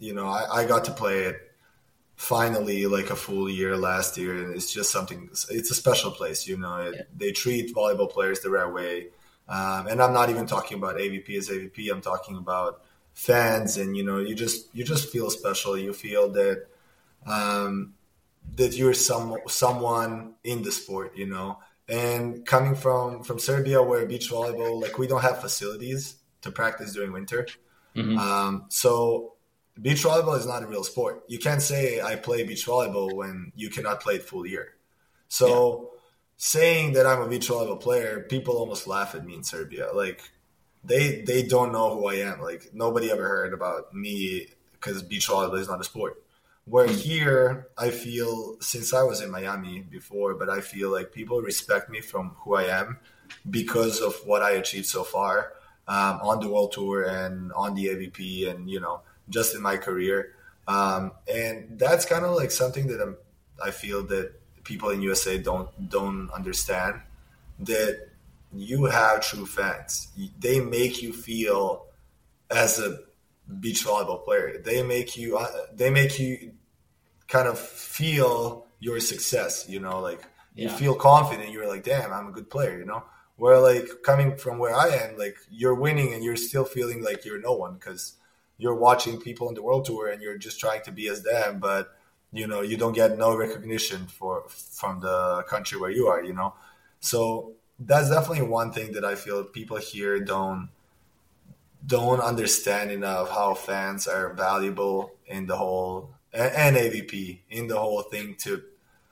you know, I, I got to play it finally like a full year last year, and it's just something, it's a special place, you know. It, yeah. They treat volleyball players the right way. Um, and I'm not even talking about A V P as A V P. I'm talking about fans, and you know, you just you just feel special. You feel that um, that you're some someone in the sport, you know. And coming from from Serbia, where beach volleyball, like, we don't have facilities to practice during winter, mm-hmm. um, so beach volleyball is not a real sport. You can't say I play beach volleyball when you cannot play it full year. So. Yeah. Saying that I'm a beach volleyball player, people almost laugh at me in Serbia. Like, they they don't know who I am. Like, nobody ever heard about me because beach volleyball is not a sport. Where here, I feel, since I was in Miami before, but I feel like people respect me from who I am because of what I achieved so far um, on the World Tour and on the A V P, and, you know, just in my career. Um, and that's kind of like something that I'm, I feel that people in U S A don't don't understand, that you have true fans. They make you feel as a beach volleyball player. They make you uh, they make you kind of feel your success. You know, like yeah. you feel confident. You're like, damn, I'm a good player. You know, where like coming from where I am, like, you're winning and you're still feeling like you're no one because you're watching people on the World Tour and you're just trying to be as them, but you know, you don't get no recognition for from the country where you are, you know. So that's definitely one thing that I feel people here don't don't understand enough, how fans are valuable in the whole, and A V P in the whole thing, to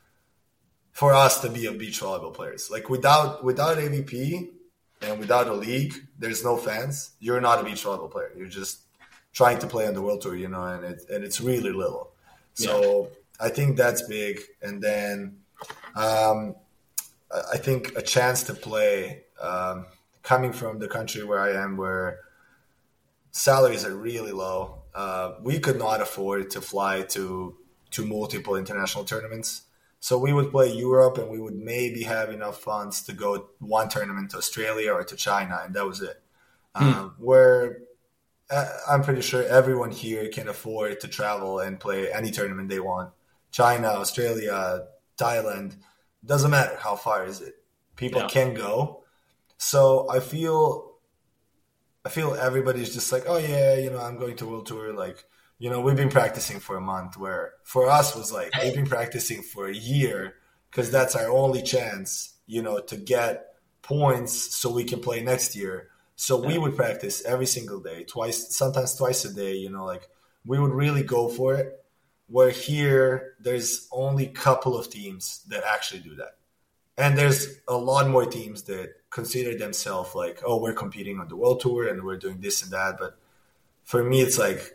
for us to be a beach volleyball players. Like, without without A V P and without a league, there's no fans. You're not a beach volleyball player. You're just trying to play on the World Tour, you know, and it and it's really little. So yeah. I think that's big. And then um, I think a chance to play, um, coming from the country where I am, where salaries are really low, uh, we could not afford to fly to to multiple international tournaments. So we would play Europe, and we would maybe have enough funds to go one tournament to Australia or to China, and that was it. Hmm. Um, where I'm pretty sure everyone here can afford to travel and play any tournament they want. China, Australia, Thailand, doesn't matter how far is it. People yeah. can go. So I feel, I feel everybody's just like, oh yeah, you know, I'm going to World Tour. Like, you know, we've been practicing for a month, where for us was like, we've been practicing for a year because that's our only chance, you know, to get points so we can play next year. So we would practice every single day, twice, sometimes twice a day, you know, like, we would really go for it. Where here, there's only a couple of teams that actually do that. And there's a lot more teams that consider themselves like, oh, we're competing on the World Tour and we're doing this and that. But for me, it's like,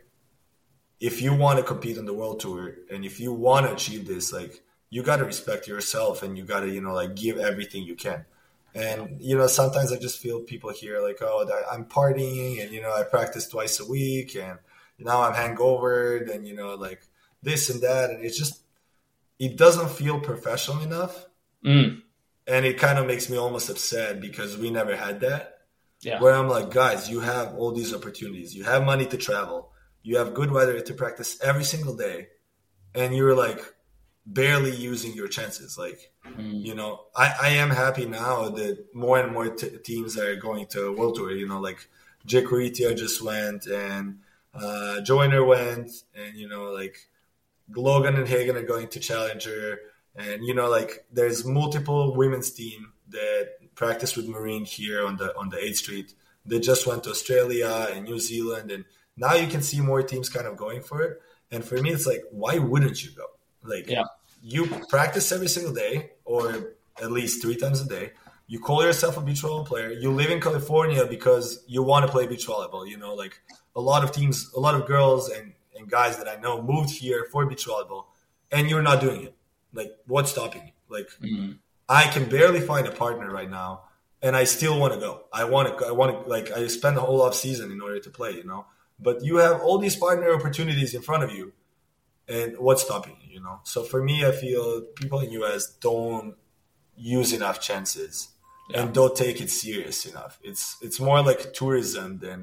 if you want to compete on the World Tour and if you want to achieve this, like, you got to respect yourself and you got to, you know, like, give everything you can. And, you know, sometimes I just feel people here like, oh, I'm partying and, you know, I practice twice a week and now I'm hangovered and, you know, like this and that. And it's just, it doesn't feel professional enough. Mm. And it kind of makes me almost upset because we never had that. Yeah. Where I'm like, guys, you have all these opportunities. You have money to travel. You have good weather to practice every single day. And you're like barely using your chances. Like, mm. you know, I, I am happy now that more and more t- teams are going to World Tour. You know, like Jake Ritia just went and uh, Joyner went. And, you know, like Logan and Hagen are going to Challenger. And, you know, like there's multiple women's team that practice with Marine here on the on the eighth Street. They just went to Australia and New Zealand. And now you can see more teams kind of going for it. And for me, it's like, why wouldn't you go? Like, yeah. You practice every single day or at least three times a day. You call yourself a beach volleyball player. You live in California because you want to play beach volleyball. You know, like a lot of teams, a lot of girls and, and guys that I know moved here for beach volleyball, and you're not doing it. Like, what's stopping you? Like, mm-hmm. I can barely find a partner right now, and I still want to go. I want to, I want to, like, I spend the whole off season in order to play, you know. But you have all these partner opportunities in front of you, and what's stopping you, you know? So for me, I feel people in U S don't use enough chances yeah. and don't take it serious enough. It's it's more like tourism than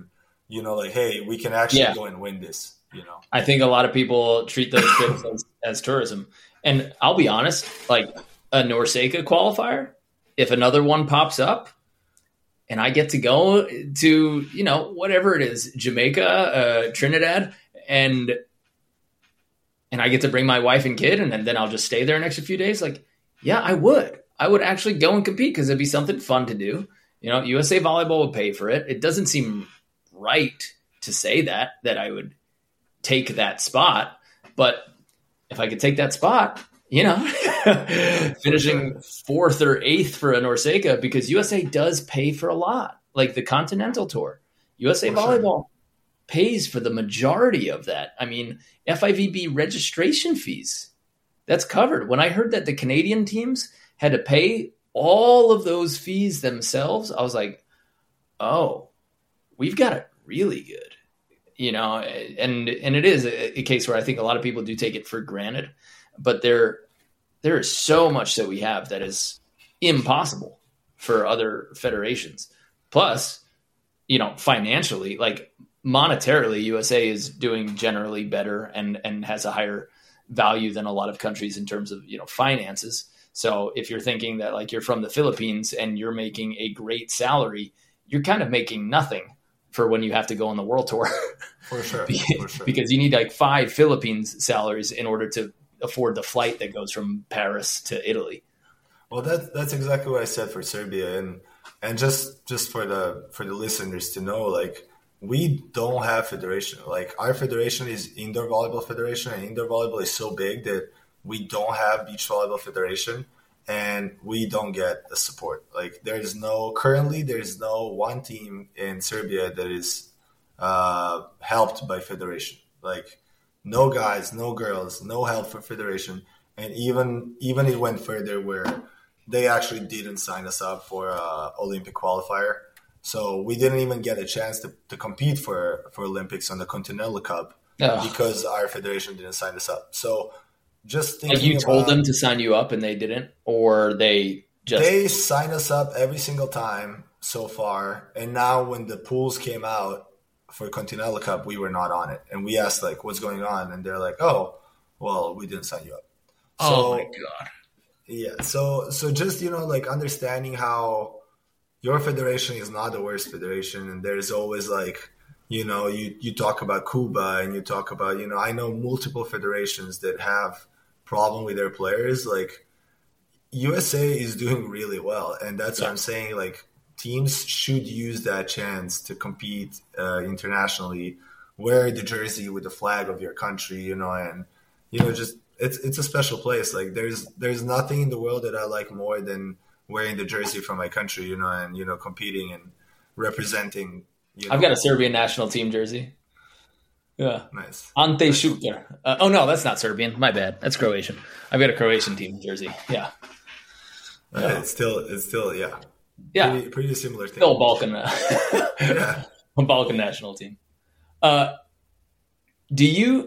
you know, like, hey, we can actually Yeah. go and win this, you know. I think a lot of people treat those trips as, as tourism. And I'll be honest, like a NORCECA qualifier, if another one pops up and I get to go to, you know, whatever it is, Jamaica, uh, Trinidad, and and I get to bring my wife and kid, and then, then I'll just stay there an extra few days, like, yeah, I would. I would actually go and compete because it'd be something fun to do. You know, U S A Volleyball would pay for it. It doesn't seem right to say that, that I would take that spot. But if I could take that spot, you know, finishing fourth or eighth for a NORCECA, because U S A does pay for a lot, like the Continental Tour. U S A For Volleyball sure. pays for the majority of that. I mean, F I V B registration fees, that's covered. When I heard that the Canadian teams had to pay all of those fees themselves, I was like, oh, we've got it really good, you know, and and it is a, a case where I think a lot of people do take it for granted, but there there is so much that we have that is impossible for other federations. Plus, you know, financially, like monetarily, U S A is doing generally better and and has a higher value than a lot of countries in terms of, you know, finances. So if you're thinking that like you're from the Philippines and you're making a great salary, you're kind of making nothing for when you have to go on the world tour. For sure. because, For sure. because you need like five Philippines salaries in order to afford the flight that goes from Paris to Italy. Well, that that's exactly what I said for Serbia, and and just just for the for the listeners to know, like, we don't have federation. Like, our federation is Indoor Volleyball Federation, and indoor volleyball is so big that we don't have beach volleyball federation, and we don't get the support. Like, there is no currently there is no one team in Serbia that is uh, helped by federation. Like, no guys, no girls, no help for federation, and even even it went further where they actually didn't sign us up for a Olympic qualifier. So we didn't even get a chance to, to compete for, for Olympics on the Continental Cup Ugh. because our federation didn't sign us up. So just thinking Like you told about, them to sign you up and they didn't, or they just they sign us up every single time so far. And now when the pools came out for Continental Cup, we were not on it. And we asked, like, what's going on? And they're like, oh, well, we didn't sign you up. oh So, my god. yeah. So, so just, you know, like, understanding how your federation is not the worst federation, and there's always, like, you know, you, you talk about Cuba and you talk about, you know, I know multiple federations that have problem with their players. Like, U S A is doing really well, and that's Yeah. what I'm saying. Like, teams should use that chance to compete uh, internationally, wear the jersey with the flag of your country, you know, and, you know, just it's it's a special place. Like, there's there's nothing in the world that I like more than wearing the jersey from my country, you know, and, you know, competing and representing. You know. I've got a Serbian national team jersey. Yeah. Nice. Ante Šuker. Uh, oh, no, that's not Serbian. My bad. That's Croatian. I've got a Croatian team jersey. Yeah. Uh, it's still it's still yeah. Yeah. Pretty, pretty similar thing. Still a Balkan, uh, Yeah. a Balkan national team. Uh, do you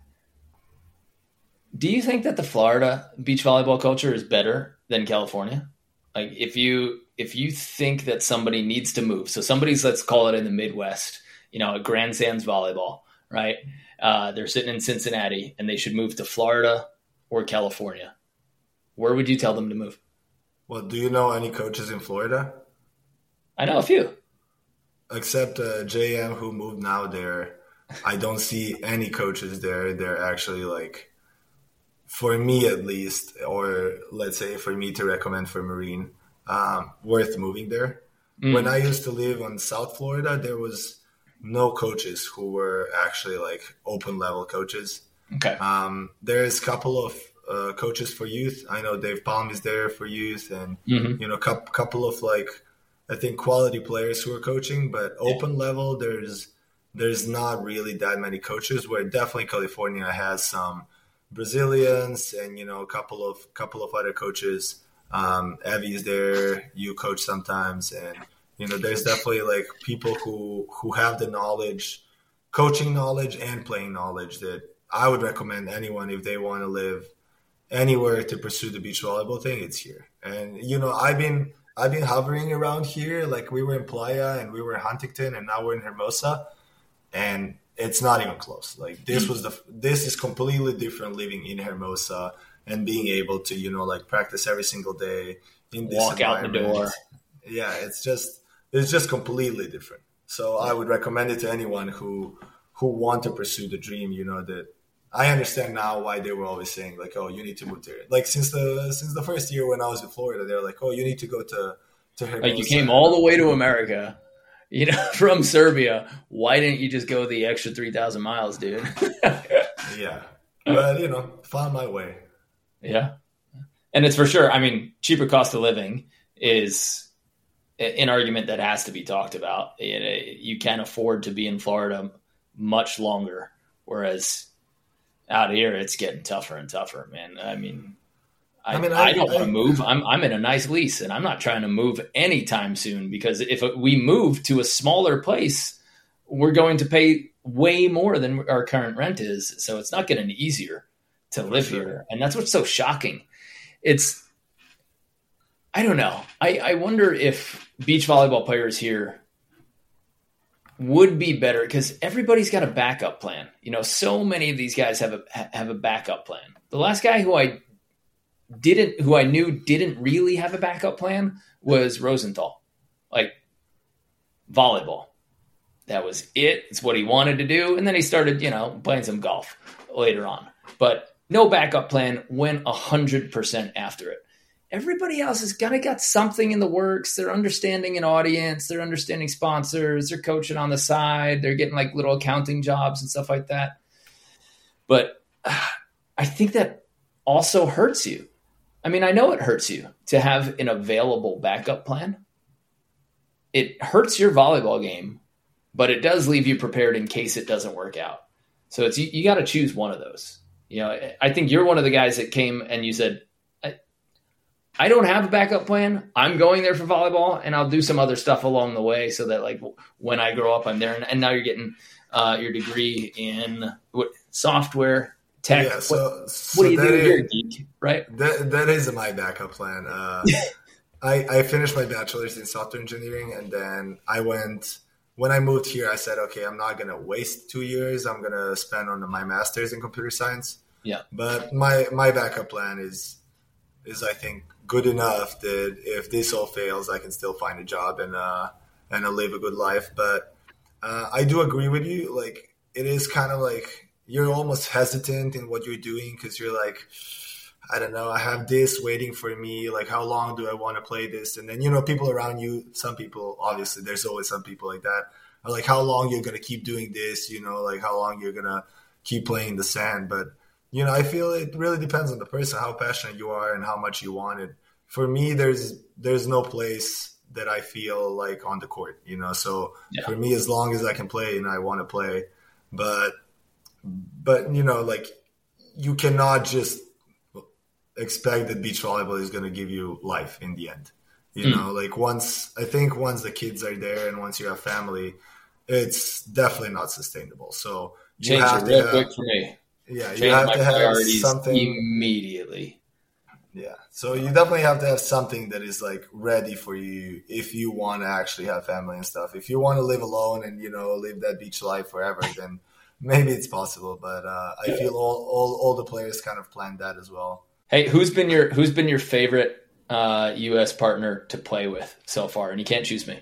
do you think that the Florida beach volleyball culture is better than California? Like, if you if you think that somebody needs to move, so somebody's, let's call it in the Midwest, you know, a Grand Sands volleyball, right? Uh, they're sitting in Cincinnati and they should move to Florida or California. Where would you tell them to move? Well, do you know any coaches in Florida? I know a few. Except uh, J M, who moved now there. I don't see any coaches there. They're actually, like, for me at least, or let's say for me to recommend for Marine, um, worth moving there. Mm. When I used to live on South Florida, there was no coaches who were actually, like, open level coaches. Okay. Um, there's a couple of uh, coaches for youth. I know Dave Palm is there for youth, and Mm-hmm. you know, a couple, couple of, like, I think quality players who are coaching, but open level, there's there's not really that many coaches. Where definitely California has some Brazilians and, you know, a couple of couple of other coaches. Um, Evie's there, you coach sometimes, and, you know, there's definitely, like, people who who have the knowledge, coaching knowledge and playing knowledge, that I would recommend anyone, if they want to live anywhere to pursue the beach volleyball thing, it's here. And, you know, I've been I've been hovering around here. Like, we were in Playa and we were in Huntington and now we're in Hermosa. and it's not even close. Like this was the this is completely different living in Hermosa and being able to, you know, like practice every single day in this walk out the door. Yeah, it's just it's just completely different. So I would recommend it to anyone who who want to pursue the dream. You know, that I understand now why they were always saying like, oh, you need to move there. Like since the since the first year when I was in Florida, they were like, oh, you need to go to to Hermosa. Like you came all the way to America, you know, from Serbia. Why didn't you just go the extra three thousand miles, dude? Yeah, but you know, found my way. Yeah, and it's for sure. I mean, cheaper cost of living is an argument that has to be talked about. You can't afford to be in Florida much longer, whereas out here it's getting tougher and tougher, man. I mean, I, I, mean, I, I don't want to move. I'm I'm in a nice lease, and I'm not trying to move anytime soon because if we move to a smaller place, we're going to pay way more than our current rent is. So it's not getting easier to live sure. here, and that's what's so shocking. It's I don't know. I, I wonder if beach volleyball players here would be better because everybody's got a backup plan. You know, so many of these guys have a have a backup plan. The last guy who I didn't, who I knew didn't really have a backup plan was Rosenthal. Like volleyball, that was it. It's what he wanted to do, and then he started, you know, playing some golf later on. But no backup plan. Went a hundred percent after it. Everybody else has kind of got something in the works. They're understanding an audience. They're understanding sponsors. They're coaching on the side. They're getting like little accounting jobs and stuff like that. But uh, I think that also hurts you. I mean, I know it hurts you to have an available backup plan. It hurts your volleyball game, but it does leave you prepared in case it doesn't work out. So it's you, you got to choose one of those. You know, I think you're one of the guys that came and you said, I don't have a backup plan. I'm going there for volleyball, and I'll do some other stuff along the way so that, like, when I grow up, I'm there. And, and now you're getting uh, your degree in what, software tech. Yeah, so, what, so what do you do? Is, You're a geek, right? That, that is my backup plan. Uh, I, I finished my bachelor's in software engineering, and then I went – when I moved here, I said, okay, I'm not going to waste two years. I'm going to spend on my master's in computer science. Yeah. But my, my backup plan is is, I think, good enough that if this all fails, I can still find a job and uh, and uh, live a good life. But uh, I do agree with you. Like, it is kind of like you're almost hesitant in what you're doing because you're like, I don't know, I have this waiting for me. Like, how long do I want to play this? And then, you know, people around you, some people, obviously, there's always some people like that, are like, how long you're going to keep doing this? You know, like how long you're going to keep playing the sand. But you know, I feel it really depends on the person, how passionate you are and how much you want it. For me, there's there's no place that I feel like on the court, you know. So yeah. For me, as long as I can play and I want to play, but but you know, like you cannot just expect that beach volleyball is going to give you life in the end. You mm. know, like once I think once the kids are there and once you have family, it's definitely not sustainable. So you change have it real to, quick for me. Yeah, Change you have my to have priorities something immediately. Yeah, so you definitely have to have something that is like ready for you if you want to actually have family and stuff. If you want to live alone and, you know, live that beach life forever, then maybe it's possible. But uh, I feel all, all all the players kind of planned that as well. Hey, who's been your who's been your favorite uh, U S partner to play with so far? And you can't choose me.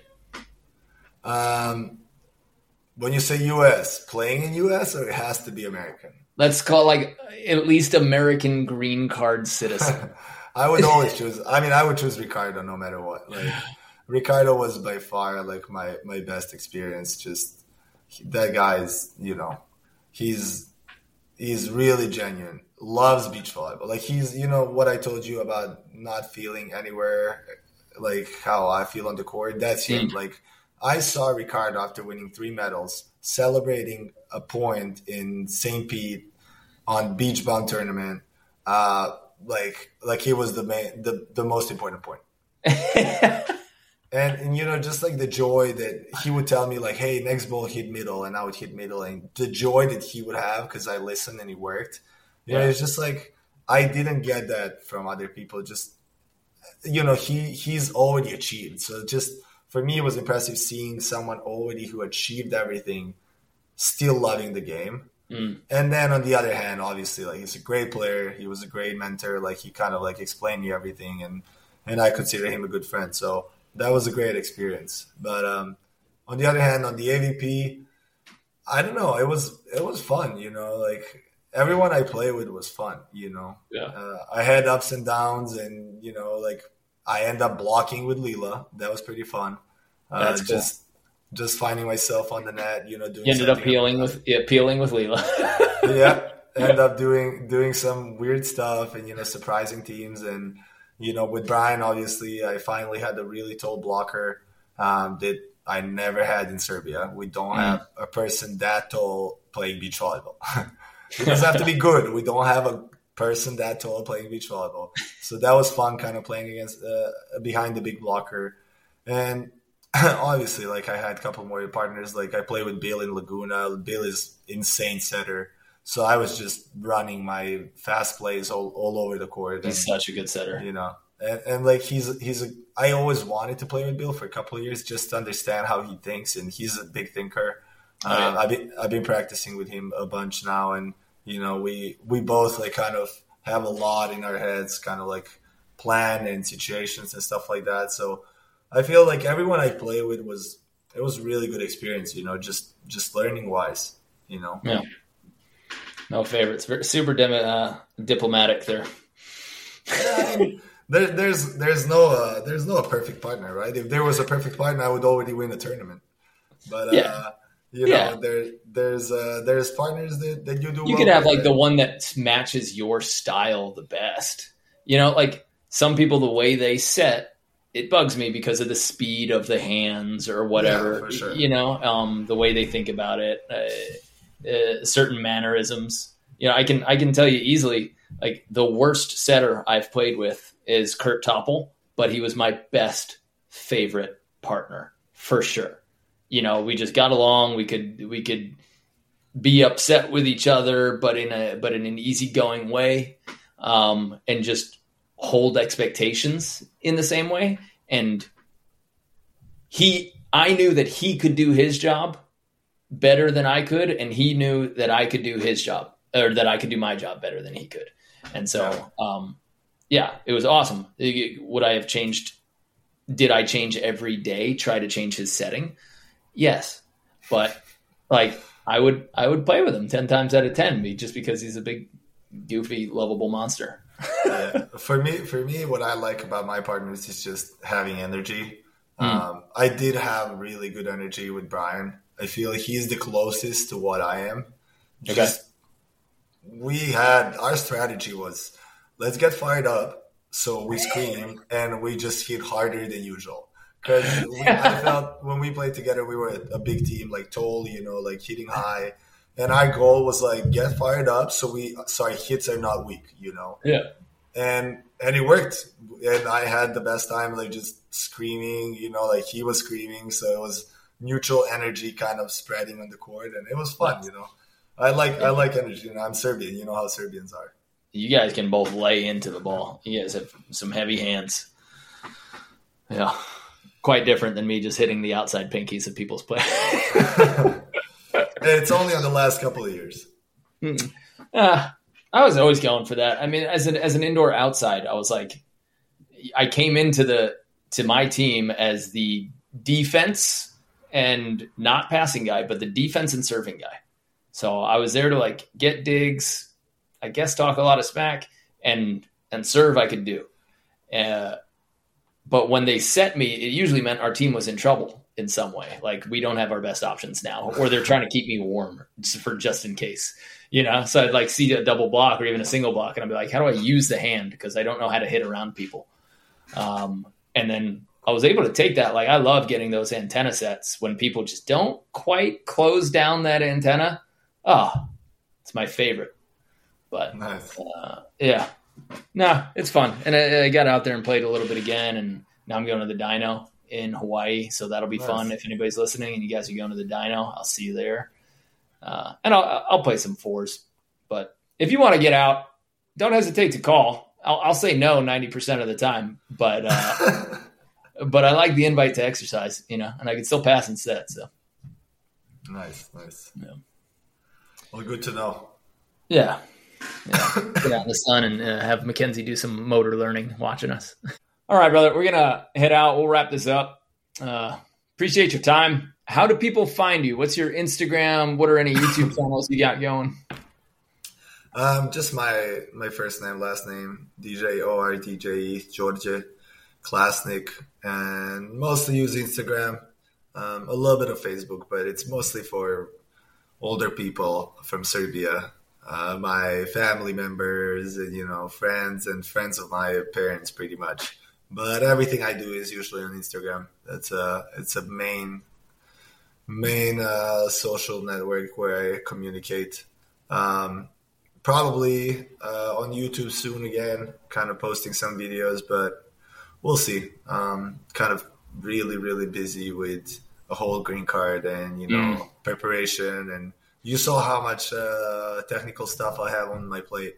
Um, when you say U S, playing in U S, or it has to be American? Let's call like at least American green card citizen. I would always choose. I mean, I would choose Ricardo no matter what. Like, Ricardo was by far like my, my best experience. Just that guy is, you know, he's he's really genuine. Loves beach volleyball. Like he's, you know, what I told you about not feeling anywhere, like how I feel on the court. That's him. Mm. Like I saw Ricardo after winning three medals celebrating a point in Saint Pete on Beach Bum tournament, uh, like like he was the main, the, the most important point. and, and, you know, just like the joy that he would tell me, like, hey, next ball hit middle, and I would hit middle. And the joy that he would have because I listened and he worked. You yeah. know, it's just like I didn't get that from other people. Just, you know, he he's already achieved. So just for me, it was impressive seeing someone already who achieved everything still loving the game. Mm. And then on the other hand, obviously, like he's a great player. He was a great mentor. Like he kind of like explained me everything, and and I consider him a good friend. So that was a great experience. But um, on the other hand, on the A V P, I don't know. It was it was fun, you know. Like everyone I play with was fun, you know. Yeah. Uh, I had ups and downs, and you know, like I end up blocking with Leela. That was pretty fun. Uh, That's cool. Just just finding myself on the net, you know. Doing you ended up something peeling with yeah, peeling with Leela. yeah, end up doing doing some weird stuff, and you know, surprising teams. And you know, with Brian, obviously, I finally had a really tall blocker um, that I never had in Serbia. We don't Mm. have a person that tall playing beach volleyball. It doesn't have to be good. We don't have a person that tall playing beach volleyball. So that was fun, kind of playing against uh, behind the big blocker. And obviously, like I had a couple more partners. Like I play with Bill in Laguna. Bill is insane setter. So I was just running my fast plays all, all over the court. He's and, such a good setter. You know, and, and like he's he's a. I always wanted to play with Bill for a couple of years just to understand how he thinks, and he's a big thinker. Oh, yeah. um, I've been I've been practicing with him a bunch now, and you know we we both like kind of have a lot in our heads, kind of like plan and situations and stuff like that. So I feel like everyone I play with was it was a really good experience. You know, just just learning wise. You know. Yeah. No favorites. Very- Super dim- uh, diplomatic there. I mean, there, there's there's no uh, there's no perfect partner, right? If there was a perfect partner, I would already win the tournament. But uh, Yeah. you know, Yeah. there there's uh, there's partners that, that you do. You well could have with, like the and- one that matches your style the best. You know, like some people, the way they set, it bugs me because of the speed of the hands or whatever. Yeah, for sure. You know, um, the way they think about it, uh, uh, certain mannerisms. You know, I can I can tell you easily, like the worst setter I've played with is Kurt Toppel, but he was my best favorite partner for sure. You know, we just got along. We could we could be upset with each other, but in a but in an easygoing way, um, and just hold expectations in the same way. And he, I knew that he could do his job better than I could, and he knew that I could do his job, or that I could do my job better than he could. And so, um, yeah, it was awesome. Would I have changed? Did I change every day? Try to change his setting? Yes, but like I would, I would play with him ten times out of ten, just because he's a big, goofy, lovable monster. yeah. For me, for me, what I like about my partners is just having energy. Mm. Um, I did have really good energy with Brian. I feel he's the closest to what I am. Okay. Just, we had our strategy was let's get fired up, so we scream and we just hit harder than usual. Because I felt when we played together, we were a big team, like tall, you know, like hitting high. And our goal was like get fired up, so we so our hits are not weak, you know. Yeah. And and it worked. And I had the best time, like just screaming, you know, like he was screaming, so it was neutral energy kind of spreading on the court, and it was fun, you know. I like I like energy, you know. I'm Serbian, you know how Serbians are. You guys can both lay into the ball. You guys have some heavy hands. Yeah. Quite different than me just hitting the outside pinkies of people's play. It's only on the last couple of years. Mm. Uh, I was always going for that. I mean, as an as an indoor outside, I was like, I came into the to my team as the defense and not passing guy, but the defense and serving guy. So I was there to like get digs, I guess talk a lot of smack, and and serve I could do. Uh, but when they set me, it usually meant our team was in trouble in some way. Like we don't have our best options now, or they're trying to keep me warm for just in case, you know? So I'd like see a double block or even a single block. And I'd be like, how do I use the hand? Because I don't know how to hit around people. Um, and then I was able to take that. Like I love getting those antenna sets when people just don't quite close down that antenna. Oh, it's my favorite. But Nice. uh, yeah, no, it's fun. And I, I got out there and played a little bit again. And now I'm going to the Dyno in Hawaii. So that'll be Nice. fun. If anybody's listening and you guys are going to the Dyno, I'll see you there. Uh, and I'll, I'll play some fours, but if you want to get out, don't hesitate to call. I'll, I'll say no ninety percent of the time, but, uh, but I like the invite to exercise, you know, and I can still pass and set. So Nice, nice. yeah. Well, good to know. Yeah. yeah. Get out in the sun and uh, have Mackenzie do some motor learning watching us. All right, brother. We're going to head out. We'll wrap this up. Uh, appreciate your time. How do people find you? What's your Instagram? What are any YouTube channels you got going? Um, just my my first name, last name, D J O R D J E, George Klasnik, and mostly use Instagram, um, a little bit of Facebook, but it's mostly for older people from Serbia, uh, my family members, and, you know, friends and friends of my parents, pretty much. But everything I do is usually on Instagram. That's a it's a main main uh, social network where I communicate. Um, Probably uh, on YouTube soon again, kind of posting some videos, but we'll see. Um, kind of really, really busy with a whole green card and, you know, mm. preparation. And you saw how much uh, technical stuff I have on my plate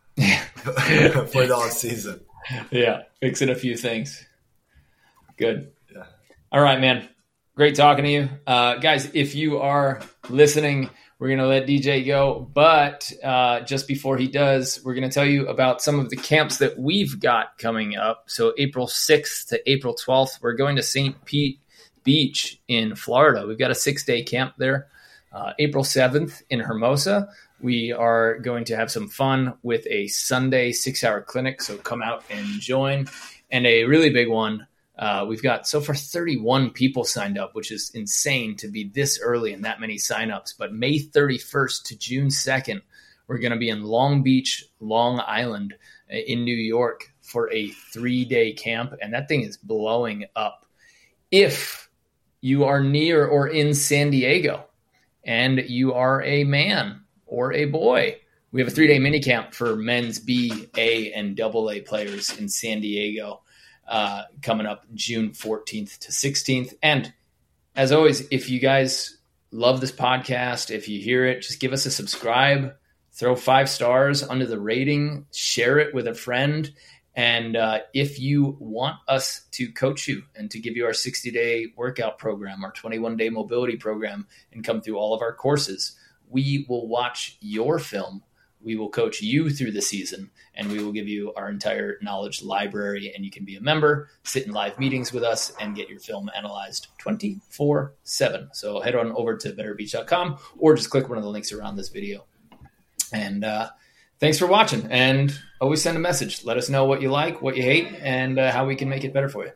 for the off season. Yeah, fixing a few things. Good. Yeah. All right, man. Great talking to you. Uh, guys, if you are listening, we're going to let D J go, but uh, just before he does, we're going to tell you about some of the camps that we've got coming up. So April sixth to April twelfth, we're going to Saint Pete Beach in Florida. We've got a six-day camp there. Uh, April seventh in Hermosa, we are going to have some fun with a Sunday six-hour clinic, so come out and join. And a really big one, Uh, we've got so far thirty-one people signed up, which is insane to be this early and that many signups. But May thirty-first to June second, we're going to be in Long Beach, Long Island in New York for a three-day camp. And that thing is blowing up. If you are near or in San Diego and you are a man or a boy, we have a three-day mini camp for men's B, A, and double A players in San Diego. Uh, coming up June fourteenth to sixteenth. And as always, if you guys love this podcast, if you hear it, just give us a subscribe, throw five stars under the rating, share it with a friend. And uh, if you want us to coach you and to give you our sixty-day workout program, our twenty-one-day mobility program, and come through all of our courses, we will watch your film. We will coach you through the season, and we will give you our entire knowledge library, and you can be a member, sit in live meetings with us, and get your film analyzed twenty-four seven. So head on over to better beach dot com or just click one of the links around this video. And uh, thanks for watching, and always send a message. Let us know what you like, what you hate, and uh, how we can make it better for you.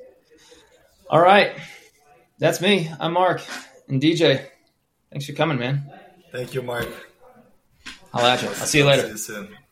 All right. That's me. I'm Mark. And D J, thanks for coming, man. Thank you, Mark. I'll at you. I'll see you later. See you soon.